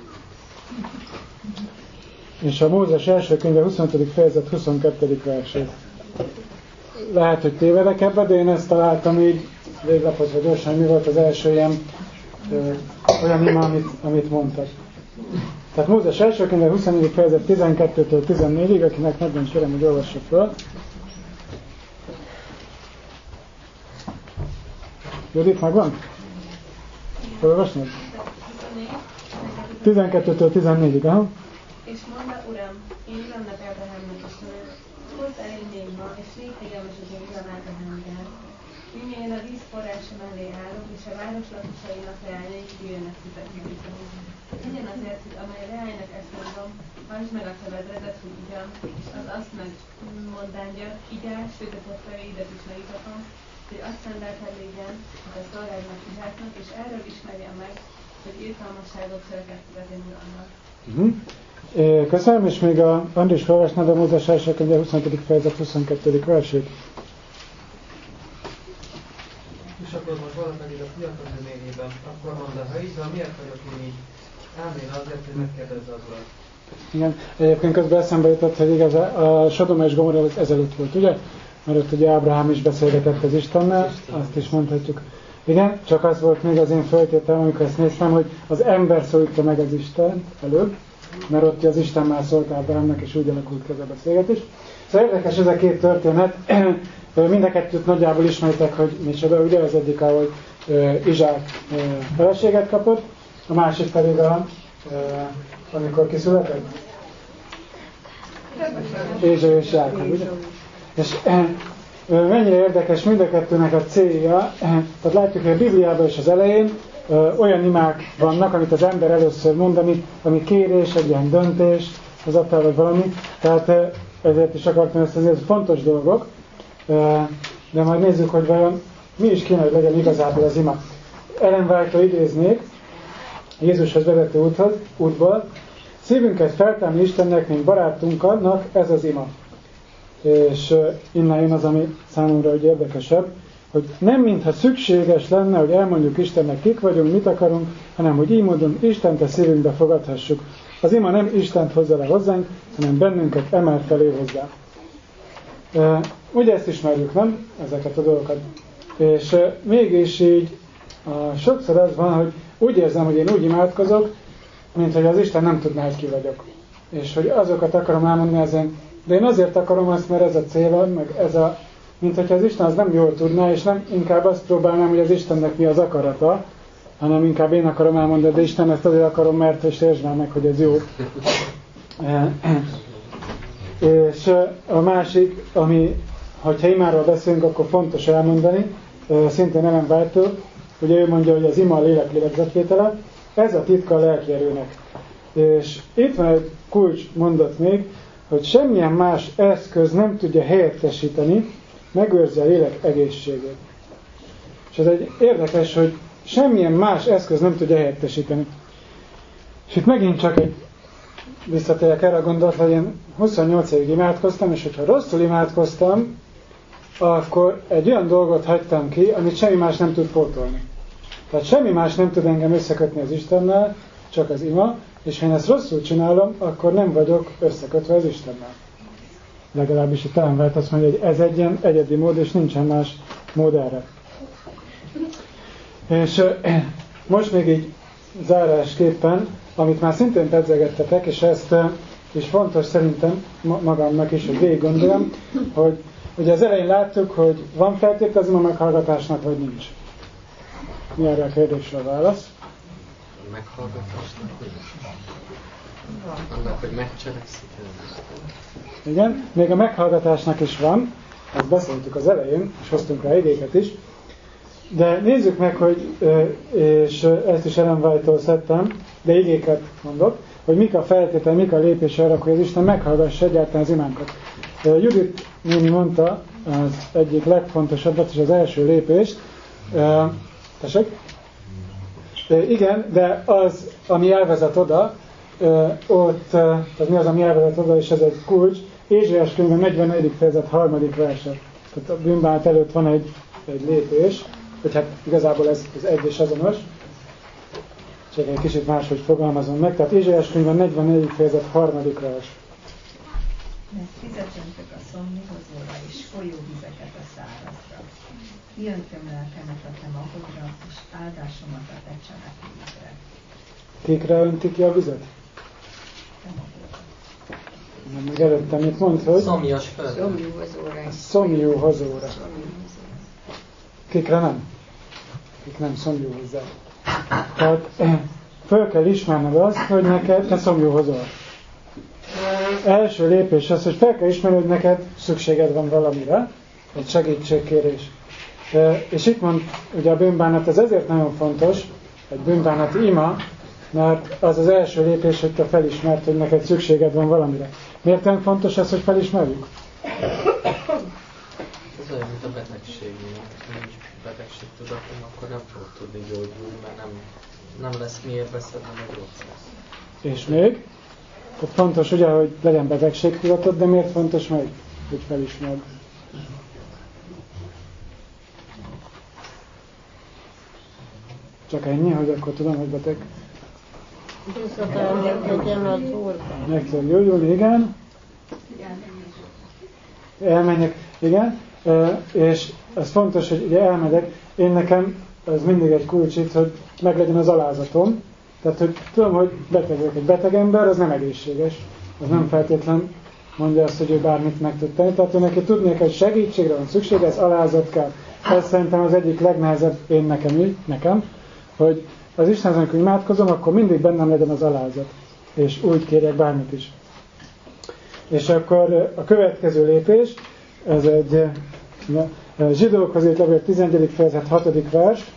és a Mózes első könyve huszonötödik fejezet, huszonkettedik versét. Lehet, hogy tévedek ebbe, de én ezt találtam így, véglapozva gyorsan, mi volt az első ilyen ö, olyan ima, amit, amit mondtak. Tehát Mózes első könyve huszonnegyedik fejezet, tizenkettőtől tizennégyig, akinek megvan kérem, hogy olvassa föl. Judit, megvan? Olvasnod? tizenkettőtől tizennégyig, aha. És mondta, Uram, én Uramnak Ábrahámnak Istenet, hozz el engem ma, és légy hegyelmes az én Uram Ábrahámgal. Minél én a vízforrása mellé állok, és a város lakosainak leányai jöjjenek titeket. Legyen azért, hogy amely leánynak ezt mondom, hajtsd meg a tevedredet, hogy ugyan, és az azt meg mondánja, igyál, sütetett fejédet is megitatom, hogy azt rendelted légyen, hogy a szolgádnak igyátnak, és erről ismerjem meg, hogy írtalmasságot cselekedtet én Uramnak. Uh-huh. Köszönöm, és még a Andris felolvasnád a Mózes első könyve huszonötödik fejezet huszonkettedik versét. És akkor most valaki a fiatal nőményében, akkor mondta, ha így van, miért vagyok én így? Ám én azért, hogy megkérdezze az Urat. Igen, egyébként közben eszembe jutott, hogy igaz, a Sodoma és Gomorra ezelőtt volt, ugye? Mert ott ugye Ábrahám is beszélgetett az Istennel, azt is mondhatjuk. Igen, csak az volt még az én föltételem, amikor ezt néztem, hogy az ember szólítja meg az Istent előbb, mert ott az Isten már szólt Ábrahámnak, és úgy alakult ki ez a beszélgetés. Szóval érdekes ez a két történet. Mind a kettőt nagyjából ismertek, hogy micsoda, ugye az egyik, ahogy Izsák feleséget kapott, a másik pedig a, amikor kiszületett? Ézsau és Jákob, ugye? És mennyire érdekes mind a kettőnek a célja, tehát látjuk, hogy a Bibliában is az elején olyan imák vannak, amit az ember először mond, ami, ami kérés, egy ilyen döntés, az attól vagy valami, tehát ezért is akartam ezt mondani, ez fontos dolgok, de majd nézzük, hogy vajon mi is kéne, hogy legyen igazából az ima. Ellen White-tól idéznék, Jézushoz vezető úthoz, útból, szívünket feltámni Istennek, mint barátunknak, ez az ima. És innen jön az, ami számomra úgy érdekesebb, hogy nem mintha szükséges lenne, hogy elmondjuk Istennek, kik vagyunk, mit akarunk, hanem hogy így módon Istent a szívünkbe fogadhassuk. Az ima nem Istent hozza le hozzánk, hanem bennünket emel felé hozzá. E, ugye ezt ismerjük, nem? Ezeket a dolgokat. És e, mégis így a, sokszor az van, hogy úgy érzem, hogy én úgy imádkozok, mint hogy az Isten nem tudná, hogy ki vagyok. És hogy azokat akarom elmondani ezen, de én azért akarom azt, mert ez a cél, meg ez a, mint hogyha az Isten az nem jól tudná, és nem inkább azt próbálnám, hogy az Istennek mi az akarata, hanem inkább én akarom elmondani, de Isten ezt azért akarom, mert és értsd már meg, hogy ez jó. És a másik, ami, hogyha imáról beszélünk, akkor fontos elmondani, szintén Ellen White-től, ugye ő mondja, hogy az ima a lélek lélegzetvétele, ez a titka a lelki erőnek. És itt van egy kulcs mondat még, hogy semmilyen más eszköz nem tudja helyettesíteni, megőrzi a lélek egészségét. És ez egy érdekes, hogy semmilyen más eszköz nem tudja helyettesíteni. És itt megint csak egy visszatérek erre a gondolatra, hogy én huszonnyolc évig imádkoztam, és hogyha rosszul imádkoztam, akkor egy olyan dolgot hagytam ki, amit semmi más nem tud pótolni. Tehát semmi más nem tud engem összekötni az Istennel, csak az ima, és ha én ezt rosszul csinálom, akkor nem vagyok összekötve az Istennel. Legalábbis itt talán lehet azt mondja, hogy ez egy ilyen egyedi mód, és nincsen más mód erre. És most még így zárásképpen, amit már szintén pedzegettetek, és ezt is fontos szerintem magamnak is, hogy végig gondolom, hogy ugye az elején láttuk, hogy van feltétel az ima meghallgatásnak, vagy nincs. Mi erre a kérdésre a válasz? A meghallgatásnak nincs. Annak, hogy megcselekszik. Igen, még a meghallgatásnak is van, ezt beszéltük az elején, és hoztunk rá igéket is, de nézzük meg, hogy, és ezt is Ellen White-tól szedtem, de igéket mondok, hogy mik a feltétel, mik a lépés arra, hogy az Isten meghallgassa egyáltalán az imánkat. Judit néni mondta az egyik legfontosabbat, és az első lépést. Tessék? Igen, de az, ami elvezet oda, ott, tehát mi az, ami elvezet oda, és ez egy kulcs, Ézsaiás könyve negyvenegyedik fejezet harmadik verse. Tehát a bűnbánat előtt van egy, egy lépés, hogy hát igazából ez az egy és azonos, csak egy kicsit máshogy fogalmazom meg. Tehát Ézsaiás könyve negyvenegyedik fejezet harmadik vers. Mert fizetjentek a szomnyhozóra és folyóvizeket a szárazra. Kijöntöm lelkemet a te magodra, és áldásomat a te cselekvésre. Kikre önti ki a vizet? Te magodra. Nem, még előttem mit mond, hogy? Szomjas földre. Szomjúhozóra. Szomjúhozóra. Kikre nem? akik nem szomjú hozzá. Tehát föl kell ismerned azt, hogy neked te szomjú hozol. Első lépés az, hogy fel kell ismerni, hogy neked szükséged van valamire, egy segítségkérés. És itt mond, ugye a bűnbánat az ezért nagyon fontos, egy bűnbánati ima, mert az az első lépés, hogy te felismert, hogy neked szükséged van valamire. Miért olyan fontos ez, hogy felismerjük? Ez olyan, mint a betegségnél. Ha nincs betegségtudatom, akkor nem fog tudni gyógyulni, mert nem, nem lesz miért beszednem a gyógyszert. És még? Tehát fontos ugye, hogy legyen betegségtudatod, de miért fontos meg, hogy felismerd? Csak ennyi, hogy akkor tudom, hogy beteg? Bizonyos az Úrban. Meg kell gyógyulni, igen. Elmenjek, igen. És ez fontos, hogy ugye elmegyek. Én nekem, ez mindig egy kulcs itt, hogy meglegyen az alázatom. Tehát, hogy tudom, hogy beteg vagyok. Egy beteg ember, az nem egészséges. Az nem feltétlen mondja azt, hogy ő bármit meg tud tenni. Tehát, hogy neki tudnék, hogy segítségre van szüksége, ez alázat kell. Ez szerintem az egyik legnehezebb én nekem, nekem hogy az Isten, amikor imádkozom, akkor mindig bennem legyen az alázat. És úgy kérjek bármit is. És akkor a következő lépés, ez egy Zsidókhoz írt levél tizenegyedik fejezet hatodik vers.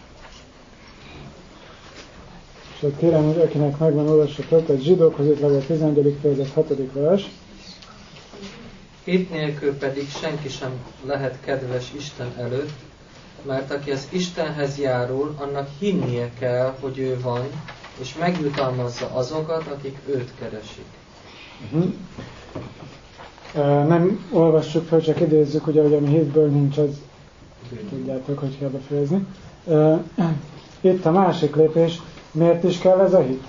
És ott kérem, hogy akinek megvan, olvassatok, hogy Zsidókhoz írt levél tizenegyedik fejezet hatodik vers. Hit nélkül pedig senki sem lehet kedves Isten előtt, mert aki az Istenhez járul, annak hinnie kell, hogy ő van, és megjutalmazza azokat, akik őt keresik. Uh-huh. Uh, nem olvassuk fel, csak idézzük, ugye, hogy ami hitből nincs, az tudjátok, hogy kell befejezni. Uh, itt a másik lépés, miért is kell ez a hit?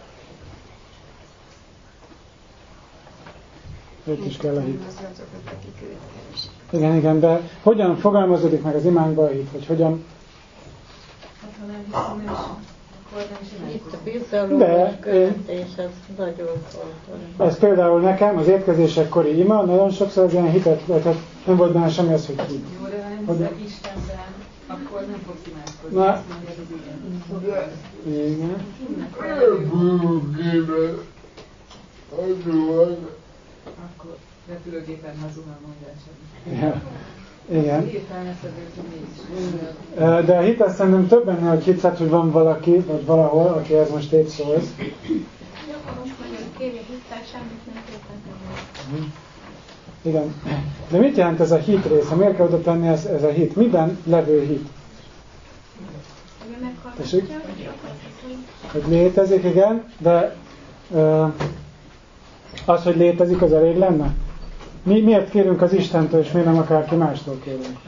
Miért is kell a hit? Igen, igen, de hogyan fogalmazódik meg az imánkba a hit, vagy hogyan? Hát, ha nem hiszem, nem is, akkor nem is imádkozom. Itt a bizalom és követés, ez nagyon fontos. Ez például nekem az étkezésekori ima, nagyon sokszor az ilyen hitet, tehát nem volt benne semmi az, hogy hit. Jó, de ha nem hiszek Istenben, akkor nem fogsz imádkozni. Na, azt mondja az igen. Igen. Akkor repülőgépen hazudom, mondja semmi. Ja. Igen. Értelmezhető, hogy mégis. De a hit azt szerintem több ennél, hogy hitszed, hogy van valaki, vagy valahol, aki ez most épp szólsz. Akkor most mondjuk kérje hittel, semmit nem értem. Igen. De mit jelent ez a hit része? Miért kell oda tenni ez, ez a hit? Miben levő hit? Tessék? Hogy létezik, igen, de uh, az, hogy létezik, az elég lenne? Mi, miért kérünk az Istentől, és miért nem akárki mástól kérünk?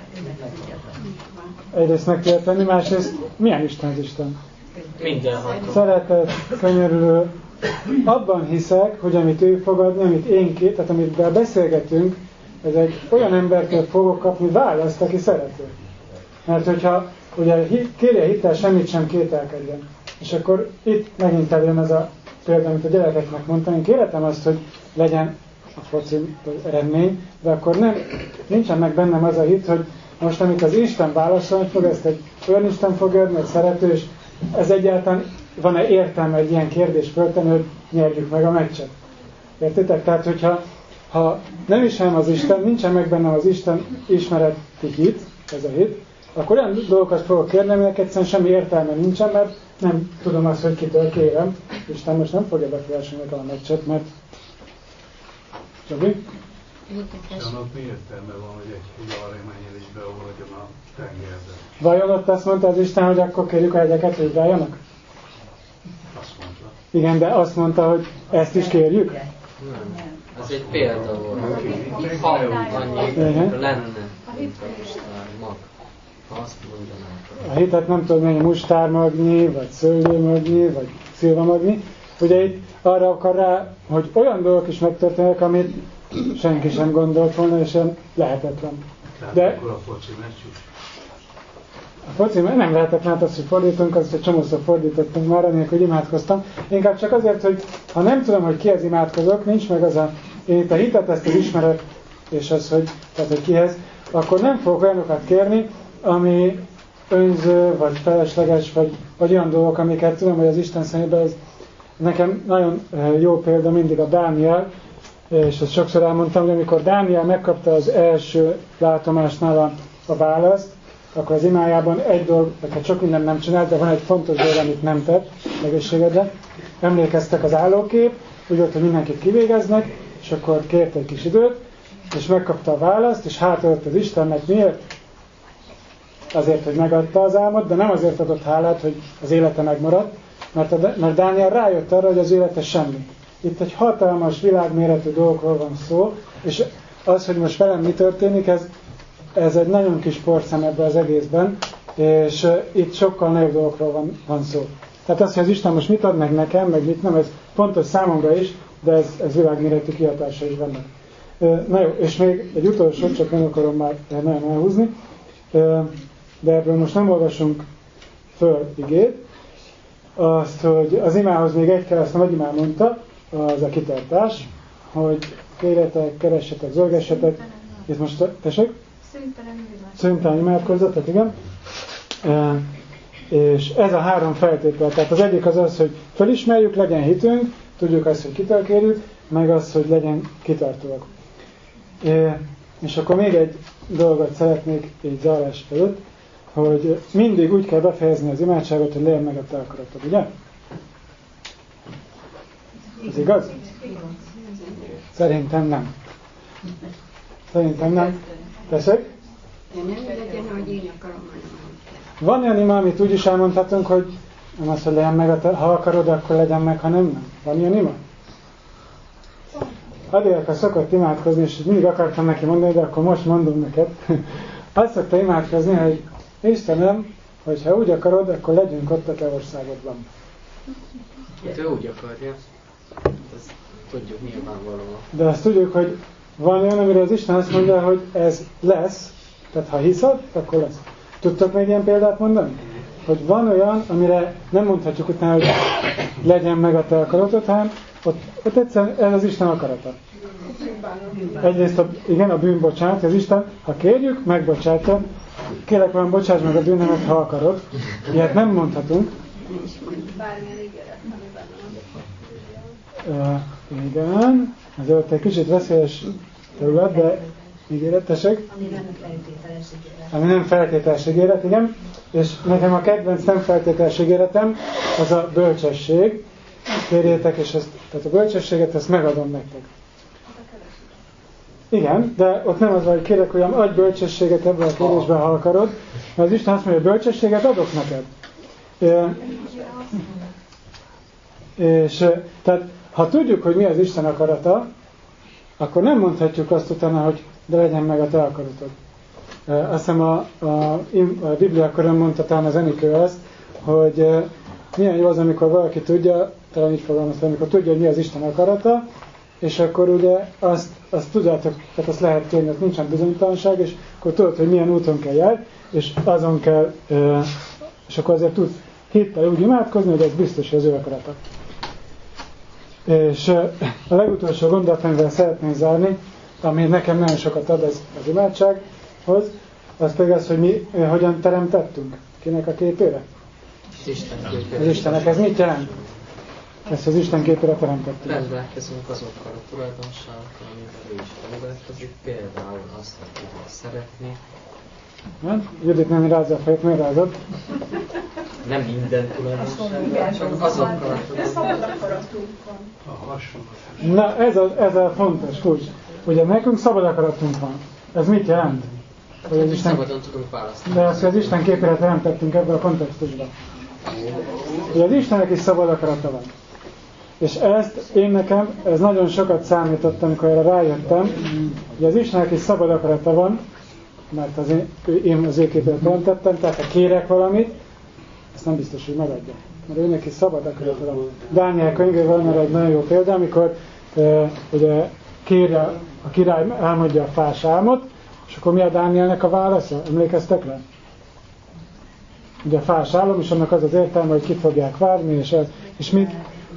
Egyrészt meg kell tenni, másrészt milyen Isten az Isten? Mindenható. Szeretet, könyörülő. Abban hiszek, hogy amit ő fog adni, amit én két, tehát amit beszélgetünk, ez egy olyan embertől fogok kapni választ, aki szerető. Mert hogyha ugye kérje hittel, semmit sem kételkedjen. És akkor itt megint eljön az a példa, amit a gyerekeknek mondtam, én kérhetem azt, hogy legyen a foci eredmény, de akkor nem, nincsen meg bennem az a hit, hogy most amit az Isten válaszolni fog, ezt egy olyan Isten fogja adni, egy szerető, és ez egyáltalán van-e értelme egy ilyen kérdés föltenni, hogy nyerjük meg a meccset. Értitek? Tehát, hogyha ha nem ismerem az Isten, nincsen meg bennem az Isten ismereti hit, ez a hit, akkor olyan dolgokat fogok kérni, aminek egyszerűen semmi értelme nincsen, mert nem tudom azt, hogy kitől kérem. Isten most nem fogja befolyásolni a meccset, mert... Csabi? Annak mi értelme van, hogy egy hülye menjen és beolvadjon a tengerbe? Vajon ott azt mondta az Isten, hogy akkor kérjük a hegyeket, hogy rájanak? Azt mondta. Igen, de azt mondta, hogy ezt is kérjük? Nem. Ez egy példa volt. Ha annyi lenne, mint a mustármag. Ha azt mondanák. A hitet nem tudom mennyi mustármagnyi, vagy szőlőmagnyi, vagy szilvamagnyi. Ugye itt arra akar rá, hogy olyan dolgok is megtörténnek, amit senki sem gondolt volna, és sem lehetetlen. De akkor a foci meccs is? A foci nem lehetetlen, hát azt, hogy fordítunk, azt, hogy csomószor fordítottunk már, anélkül, hogy imádkoztam. Inkább csak azért, hogy ha nem tudom, hogy kihez imádkozok, nincs meg az a, én itt a hitet, ezt az ismeret, és az, hogy, tehát, hogy kihez, akkor nem fogok olyanokat kérni, ami önző, vagy felesleges, vagy, vagy olyan dolgok, amiket tudom, hogy az Isten szemében ez nekem nagyon jó példa mindig a Dániel, és ezt sokszor elmondtam, hogy amikor Dániel megkapta az első látomásnál a, a választ, akkor az imájában egy dolog, hát sok minden nem csinált, de van egy fontos dolog, amit nem tett egészségedre. Emlékeztek az állókép, úgy volt, hogy mindenkit kivégeznek, és akkor kért egy kis időt, és megkapta a választ, és hátraadott az Istennek. Miért? Azért, hogy megadta az álmot, de nem azért adott hálát, hogy az élete megmaradt, mert, a, mert Dániel rájött arra, hogy az élete semmi. Itt egy hatalmas világméretű dolgokról van szó, és az, hogy most velem mi történik, ez, ez egy nagyon kis porszem ebben az egészben, és uh, itt sokkal nagyobb dolgokról van, van szó. Tehát az, hogy az Isten most mit ad meg nekem, meg mit nem, ez fontos számomra is, de ez, ez világméretű kihatása is vannak. Uh, na jó, és még egy utolsó, csak nem akarom már nagyon elhúzni, uh, de ebből most nem olvasunk föl igét, azt, hogy az imához még egy kell, azt a nagyimám mondta, az a kitartás, hogy kérjetek, keressetek, zörgessetek, és most tessék? Szüntelen imádkozzatok, igen. E, és ez a három feltétel, tehát az egyik az az, hogy felismerjük, legyen hitünk, tudjuk azt, hogy kitől kérjük, meg az, hogy legyen kitartóak. E, és akkor még egy dolgot szeretnék így zárás előtt, hogy mindig úgy kell befejezni az imádságot, hogy legyen meg a te akaratod, ugye? Ez igaz? Szerintem nem. Szerintem nem. Tessék? De nem legyen, hogy én akarom, van olyan ima, amit úgy is elmondhatunk, hogy nem az, hogy legyen meg, a te, ha akarod, akkor legyen meg, ha nem, nem. Van ilyen ima? Adélka szokott imádkozni, és mindig akartam neki mondani, de akkor most mondom neked. Azt szokta imádkozni, hogy Istenem, hogyha úgy akarod, akkor legyünk ott a te országodban. Hát ő úgy akarja. Ezt tudjuk nyilvánvalóan. De azt tudjuk, hogy van olyan, amire az Isten azt mondja, hogy ez lesz, tehát ha hiszed, akkor lesz. Tudtok még ilyen példát mondani? Hogy van olyan, amire nem mondhatjuk utána, hogy legyen meg a te akaratod, hanem ott, ott egyszerűen ez az Isten akarata. Egyrészt a, igen, a bűnbocsánat, az Isten, ha kérjük, megbocsátja. Kérlek van, bocsáss meg a bűnemet, ha akarod. Ilyet nem mondhatunk. Bármilyen ígéret, ami benne van. Uh, igen, ez ott egy kicsit veszélyes terület, de ígéretesek. Ami nem feltételes ígéret. Ami nem feltételes ígéret, igen. És nekem a kedvenc nem feltételes ígéretem az a bölcsesség. Kérjétek, és ezt, tehát a bölcsességet, ezt megadom nektek. Igen, de ott nem az, hogy kérek, hogy adj bölcsességet ebben a kérésben, ha akarod, mert az Isten azt mondja, hogy bölcsességet adok neked. É, és tehát, ha tudjuk, hogy mi az Isten akarata, akkor nem mondhatjuk azt utána, hogy de legyen meg a te akaratod. Azt hiszem a, a, a Biblia körön mondta talán az Enikő azt, hogy milyen jó az, amikor valaki tudja, talán így fogalmazta, amikor tudja, hogy mi az Isten akarata, és akkor ugye azt, azt tudjátok, tehát azt lehet kérni, hogy nincsen bizonytalanság, és akkor tudod, hogy milyen úton kell járni, és azon kell, és akkor azért tudsz hittel úgy imádkozni, hogy ez biztos, hogy az ő akarata. És a legutolsó gondolat, amivel szeretném zárni, ami nekem nagyon sokat ad az, az imádsághoz, az pedig az, hogy mi hogyan teremtettünk. Kinek a képére? Az Istennek. Ez mit jelent? Ezt az Isten képére teremtettünk. Rendelkezünk azokkal a tulajdonságokkal, amivel ő is rendelkezik, például azt, hogy tudja szeretni. Nem? Judit nem rázza a fejét, miért rázott? Nem minden tulajdonsággal, csak azokkal a tulajdonságokkal. Na, ez a, ez a fontos kulcs. Ugye nekünk szabad akaratunk van. Ez mit jelent? Hogy az Isten... Szabadon tudunk választani. De azt, hogy az Isten képére teremtettünk ebben a kontextusban. Hogy az Istennek is szabad akarata van. És ezt én nekem, ez nagyon sokat számított, amikor erre rájöttem, hogy az Istennek is szabad akarata van, mert az én, én az ő képére teremtettem, tehát ha kérek valamit, ezt nem biztos, hogy megadja. Mert őnek is szabad akarata van. Dániel könyvében van erre egy nagyon jó példa, amikor e, ugye kérje, a király elmondja a fás álmot, és akkor mi a Dánielnek a válasza? Emlékeztek rá? Ugye a fás álom, és annak az az értelme, hogy ki fogják várni, és, és mit?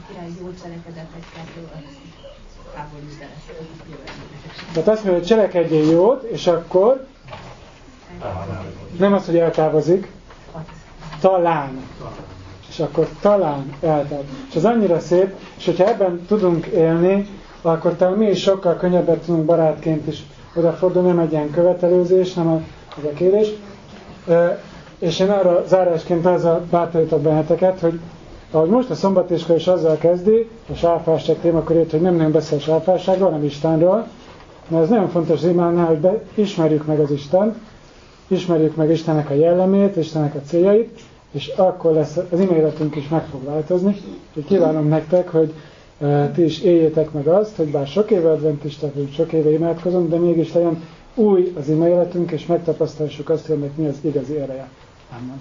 Tehát azt mondja, hogy cselekedjél jót, és akkor nem az, hogy eltávozik, Talán. És akkor talán eltelt. És ez annyira szép, és hogyha ebben tudunk élni, akkor talán mi is sokkal könnyebben tudunk barátként is odafordulni, nem egy ilyen követelőzés, nem az a kérés. És én arra zárásként azzal bátorítok benneteket, hogy ahogy most a szombatiskola is azzal kezdi, a sáfárság témakörét, hogy nem nagyon beszél sáfárságról, hanem Istenről, mert ez nagyon fontos az imánál, hogy be, ismerjük meg az Istent, ismerjük meg Istennek a jellemét, Istennek a céljait, és akkor lesz az ime életünk is meg fog változni. Úgyhogy kívánom nektek, hogy uh, ti is éljétek meg azt, hogy bár sok éve adventisták vagyunk, sok éve imádkozunk, de mégis legyen új az ime életünk, és megtapasztaljuk azt, hogy ennek mi az igazi ereje. Amen.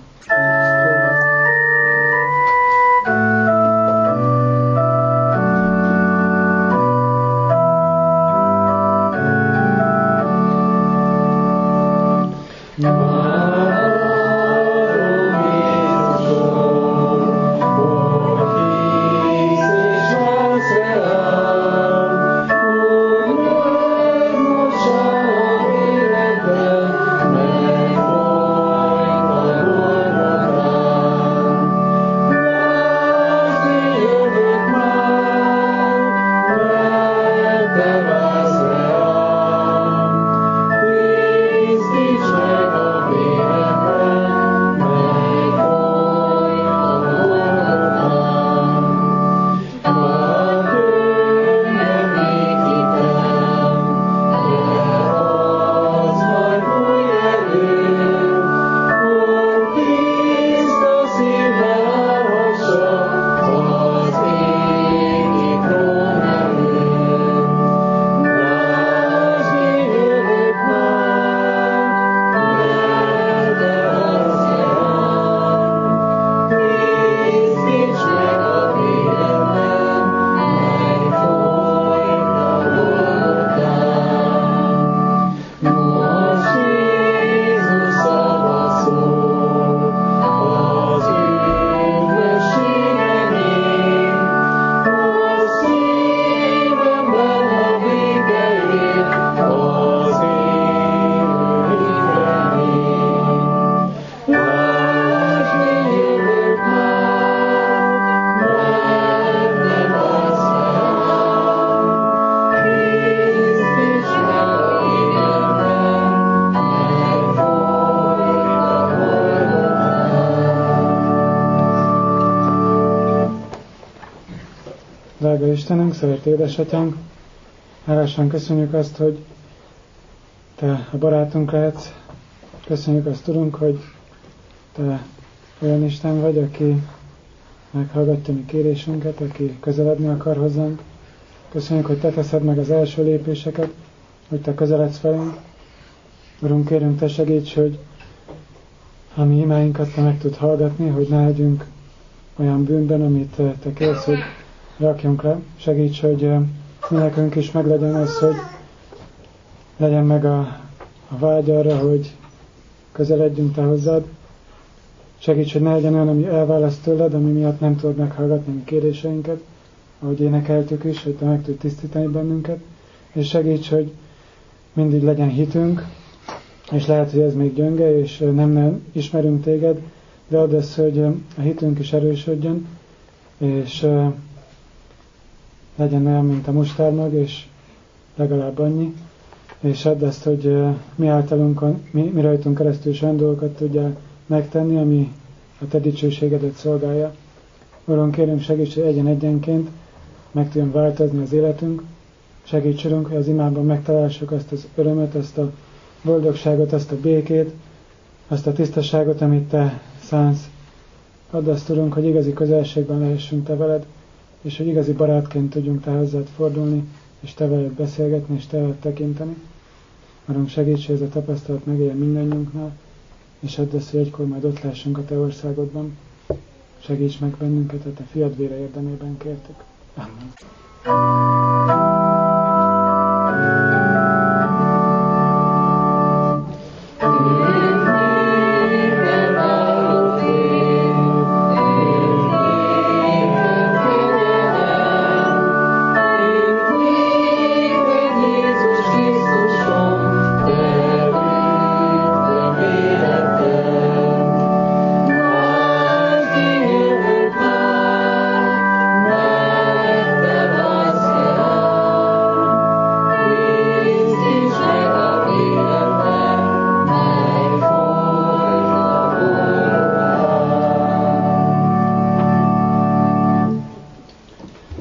Drága Istenünk, szeret édesatyánk, hálásan köszönjük azt, hogy Te a barátunk lehetsz. Köszönjük azt, Urunk, hogy Te olyan Isten vagy, aki meghallgatja mi kérésünket, aki közeledni akar hozzánk. Köszönjük, hogy Te teszed meg az első lépéseket, hogy Te közeledsz velünk. Urunk, kérünk, Te segíts, hogy a mi imáinkat Te meg tud hallgatni, hogy ne legyünk olyan bűnben, amit Te kérsz, hogy rakjunk le. Segíts, hogy mi nekünk is meglegyen az, hogy legyen meg a, a vágy arra, hogy közeledjünk Te hozzád. Segíts, hogy ne legyen olyan, ami elválaszt tőled, ami miatt nem tudod meghallgatni mi kéréseinket, ahogy énekeltük is, hogy Te meg tudj tisztítani bennünket. És segíts, hogy mindig legyen hitünk, és lehet, hogy ez még gyönge, és nem, nem ismerünk Téged, de add ezt, hogy a hitünk is erősödjön, és legyen olyan, mint a mustármag, és legalább annyi, és add ezt, hogy mi általunk, mi, mi rajtunk keresztül is olyan dolgokat tudjál megtenni, ami a Te dicsőségedet szolgálja. Uram, kérünk, segíts, hogy egyen-egyenként meg tudjon változni az életünk. Segíts, Urunk, hogy az imában megtaláljuk azt az örömet, azt a boldogságot, azt a békét, azt a tisztaságot, amit Te szánsz. Add azt, Urunk, hogy igazi közelségben lehessünk Te veled, és hogy igazi barátként tudjunk Te hozzád fordulni, és Te veled beszélgetni, és Te veled tekinteni. Urunk, segíts, hogy ez a tapasztalat megéljen mindannyiunknál, és add azt, hogy egykor majd ott lehessünk a Te országodban. Segíts meg bennünket, a Te fiad vére érdemében kértük. Amen. Amen.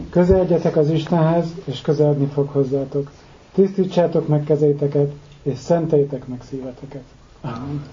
Közeledjetek az Istenhez, és közeledni fog hozzátok. Tisztítsátok meg kezeiteket, és szenteljétek meg szíveteket. Amen.